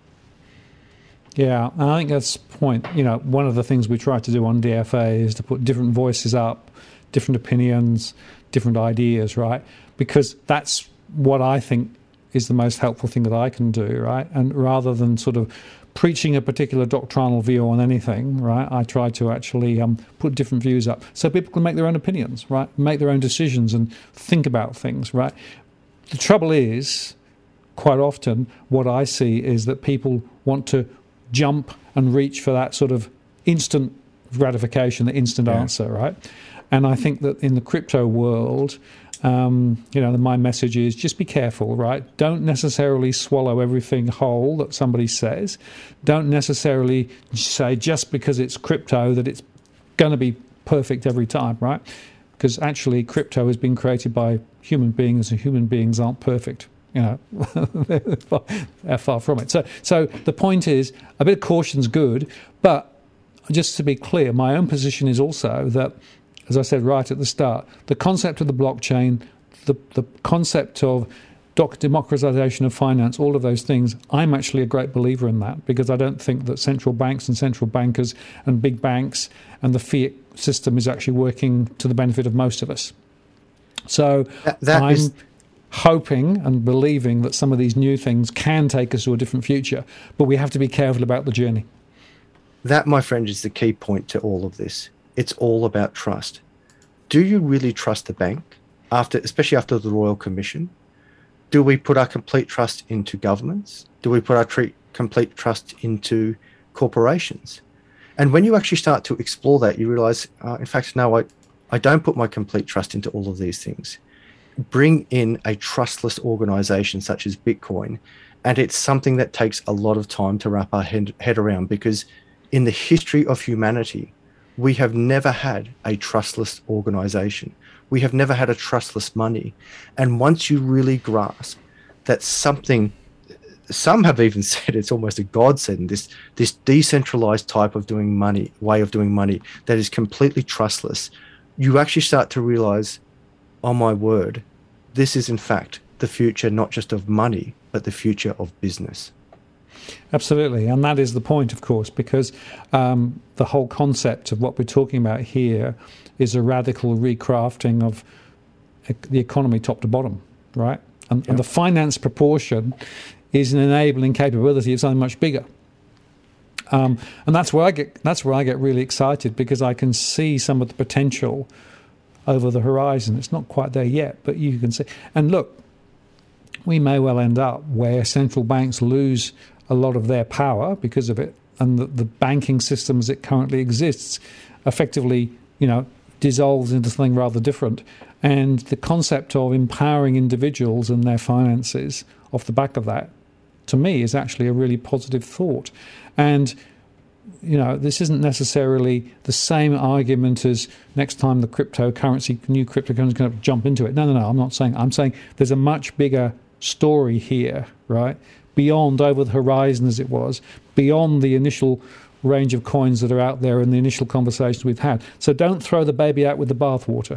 A: Yeah, and I think that's the point. You know, one of the things we try to do on D F A is to put different voices up, different opinions, different ideas, right? Because that's what I think is the most helpful thing that I can do, right? And rather than sort of preaching a particular doctrinal view on anything, right, I try to actually um, put different views up so people can make their own opinions, right? Make their own decisions and think about things, right? The trouble is, quite often, what I see is that people want to jump and reach for that sort of instant gratification, the instant yeah. answer, right? And I think that in the crypto world, um, you know, my message is just be careful, right? Don't necessarily swallow everything whole that somebody says. Don't necessarily say just because it's crypto that it's going to be perfect every time, right? Because actually crypto has been created by human beings, and human beings aren't perfect. You know, they're, far, they're far from it. So, so the point is, a bit of caution's good, but just to be clear, my own position is also that, as I said right at the start, the concept of the blockchain, the, the concept of doc- democratization of finance, all of those things, I'm actually a great believer in that, because I don't think that central banks and central bankers and big banks and the fiat system is actually working to the benefit of most of us. So
B: that, that
A: I'm
B: is...
A: hoping and believing that some of these new things can take us to a different future, but we have to be careful about the journey.
B: That, my friend, is the key point to all of this. It's all about trust. Do you really trust the bank, after, especially after the Royal Commission? Do we put our complete trust into governments? Do we put our tre- complete trust into corporations? And when you actually start to explore that, you realize, uh, in fact, no, I, I don't put my complete trust into all of these things. Bring in a trustless organization such as Bitcoin, and it's something that takes a lot of time to wrap our head, head around, because in the history of humanity, we have never had a trustless organization. We have never had a trustless money. And once you really grasp that something, some have even said it's almost a godsend, this, this decentralized type of doing money, way of doing money that is completely trustless, you actually start to realize, oh my word, this is in fact the future, not just of money, but the future of business.
A: Absolutely, and that is the point, of course, because um, the whole concept of what we're talking about here is a radical recrafting of e- the economy top to bottom, right? And,
B: yeah.
A: and the finance proportion is an enabling capability of something much bigger. Um, and that's where I get that's where I get really excited, because I can see some of the potential over the horizon. It's not quite there yet, but you can see. And look, we may well end up where central banks lose a lot of their power because of it, and the, the banking system as it currently exists effectively, you know, dissolves into something rather different. And the concept of empowering individuals and their finances off the back of that, to me, is actually a really positive thought. And, you know, this isn't necessarily the same argument as next time the cryptocurrency, new cryptocurrency is going to jump into it. No, no, no, I'm not saying. I'm saying there's a much bigger story here, right? Beyond, over the horizon as it was, beyond the initial range of coins that are out there and the initial conversations we've had. So don't throw the baby out with the bathwater.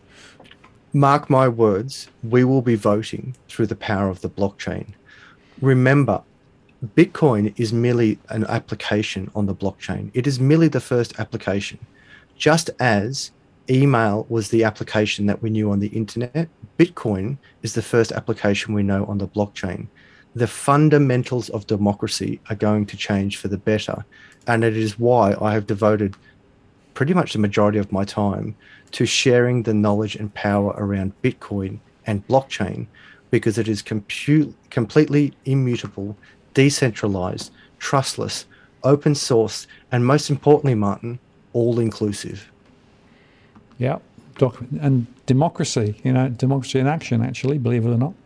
B: Mark my words, we will be voting through the power of the blockchain. Remember, Bitcoin is merely an application on the blockchain. It is merely the first application. Just as email was the application that we knew on the internet, Bitcoin is the first application we know on the blockchain. The fundamentals of democracy are going to change for the better. And it is why I have devoted pretty much the majority of my time to sharing the knowledge and power around Bitcoin and blockchain, because it is compu- completely immutable, decentralized, trustless, open source, and most importantly, Martin, all inclusive.
A: Yeah, doc- and democracy, you know, democracy in action, actually, believe it or not.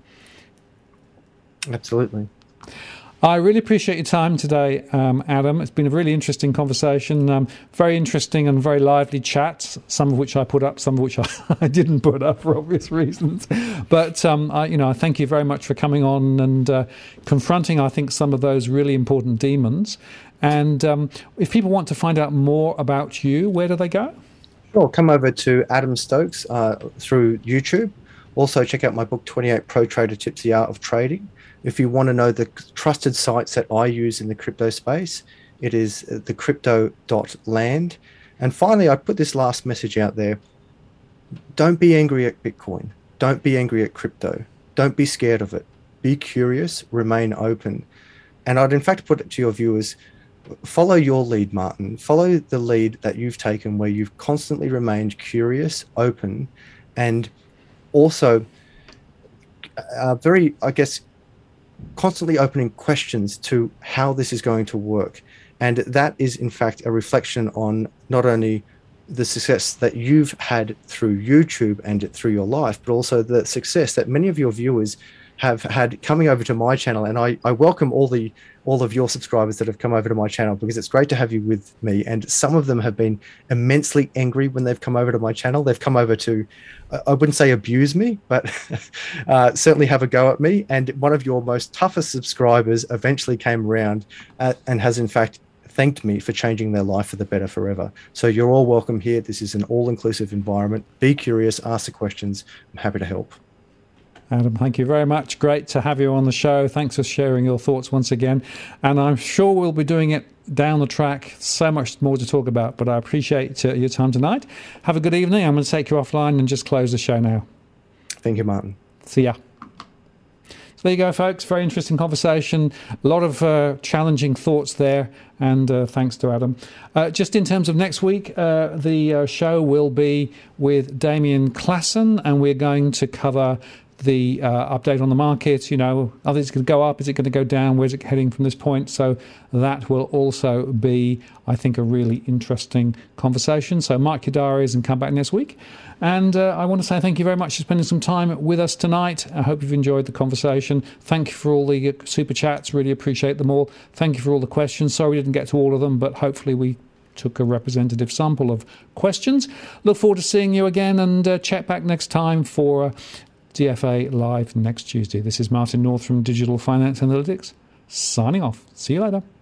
B: Absolutely.
A: I really appreciate your time today, um, Adam. It's been a really interesting conversation, um, very interesting and very lively chats, some of which I put up, some of which I, I didn't put up for obvious reasons. But, um, I, you know, I thank you very much for coming on and uh, confronting, I think, some of those really important demons. And um, if people want to find out more about you, where do they go?
B: Sure, come over to Adam Stokes uh, through YouTube. Also, check out my book, twenty-eight Pro Trader Tips, The Art of Trading. If you want to know the trusted sites that I use in the crypto space, it is the crypto dot land. And finally, I put this last message out there. Don't be angry at Bitcoin. Don't be angry at crypto. Don't be scared of it. Be curious, remain open. And I'd in fact put it to your viewers, follow your lead, Martin. Follow the lead that you've taken where you've constantly remained curious, open, and also uh, very, I guess, constantly opening questions to how this is going to work. And that is, in fact, a reflection on not only the success that you've had through YouTube and through your life, but also the success that many of your viewers have had coming over to my channel. And I, I welcome all the all of your subscribers that have come over to my channel, because it's great to have you with me. And some of them have been immensely angry when they've come over to my channel. They've come over to, I wouldn't say abuse me, but uh, certainly have a go at me. And one of your most toughest subscribers eventually came around uh, and has in fact thanked me for changing their life for the better forever. So you're all welcome here. This is an all-inclusive environment. Be curious, ask the questions. I'm happy to help.
A: Adam, thank you very much. Great to have you on the show. Thanks for sharing your thoughts once again. And I'm sure we'll be doing it down the track. So much more to talk about, but I appreciate uh, your time tonight. Have a good evening. I'm going to take you offline and just close the show now.
B: Thank you, Martin.
A: See ya. So there you go, folks. Very interesting conversation. A lot of uh, challenging thoughts there. And uh, thanks to Adam. Uh, just in terms of next week, uh, the uh, show will be with Damien Klassen, and we're going to cover the uh, update on the market. You know, are these going to go up? Is it going to go down? Where's it heading from this point? So that will also be, I think, a really interesting conversation. So mark your diaries and come back next week. And uh, I want to say thank you very much for spending some time with us tonight. I hope you've enjoyed the conversation. Thank you for all the super chats. Really appreciate them all. Thank you for all the questions. Sorry we didn't get to all of them, but hopefully we took a representative sample of questions. Look forward to seeing you again, and uh, check back next time for uh, D F A Live next Tuesday. This is Martin North from Digital Finance Analytics, signing off. See you later.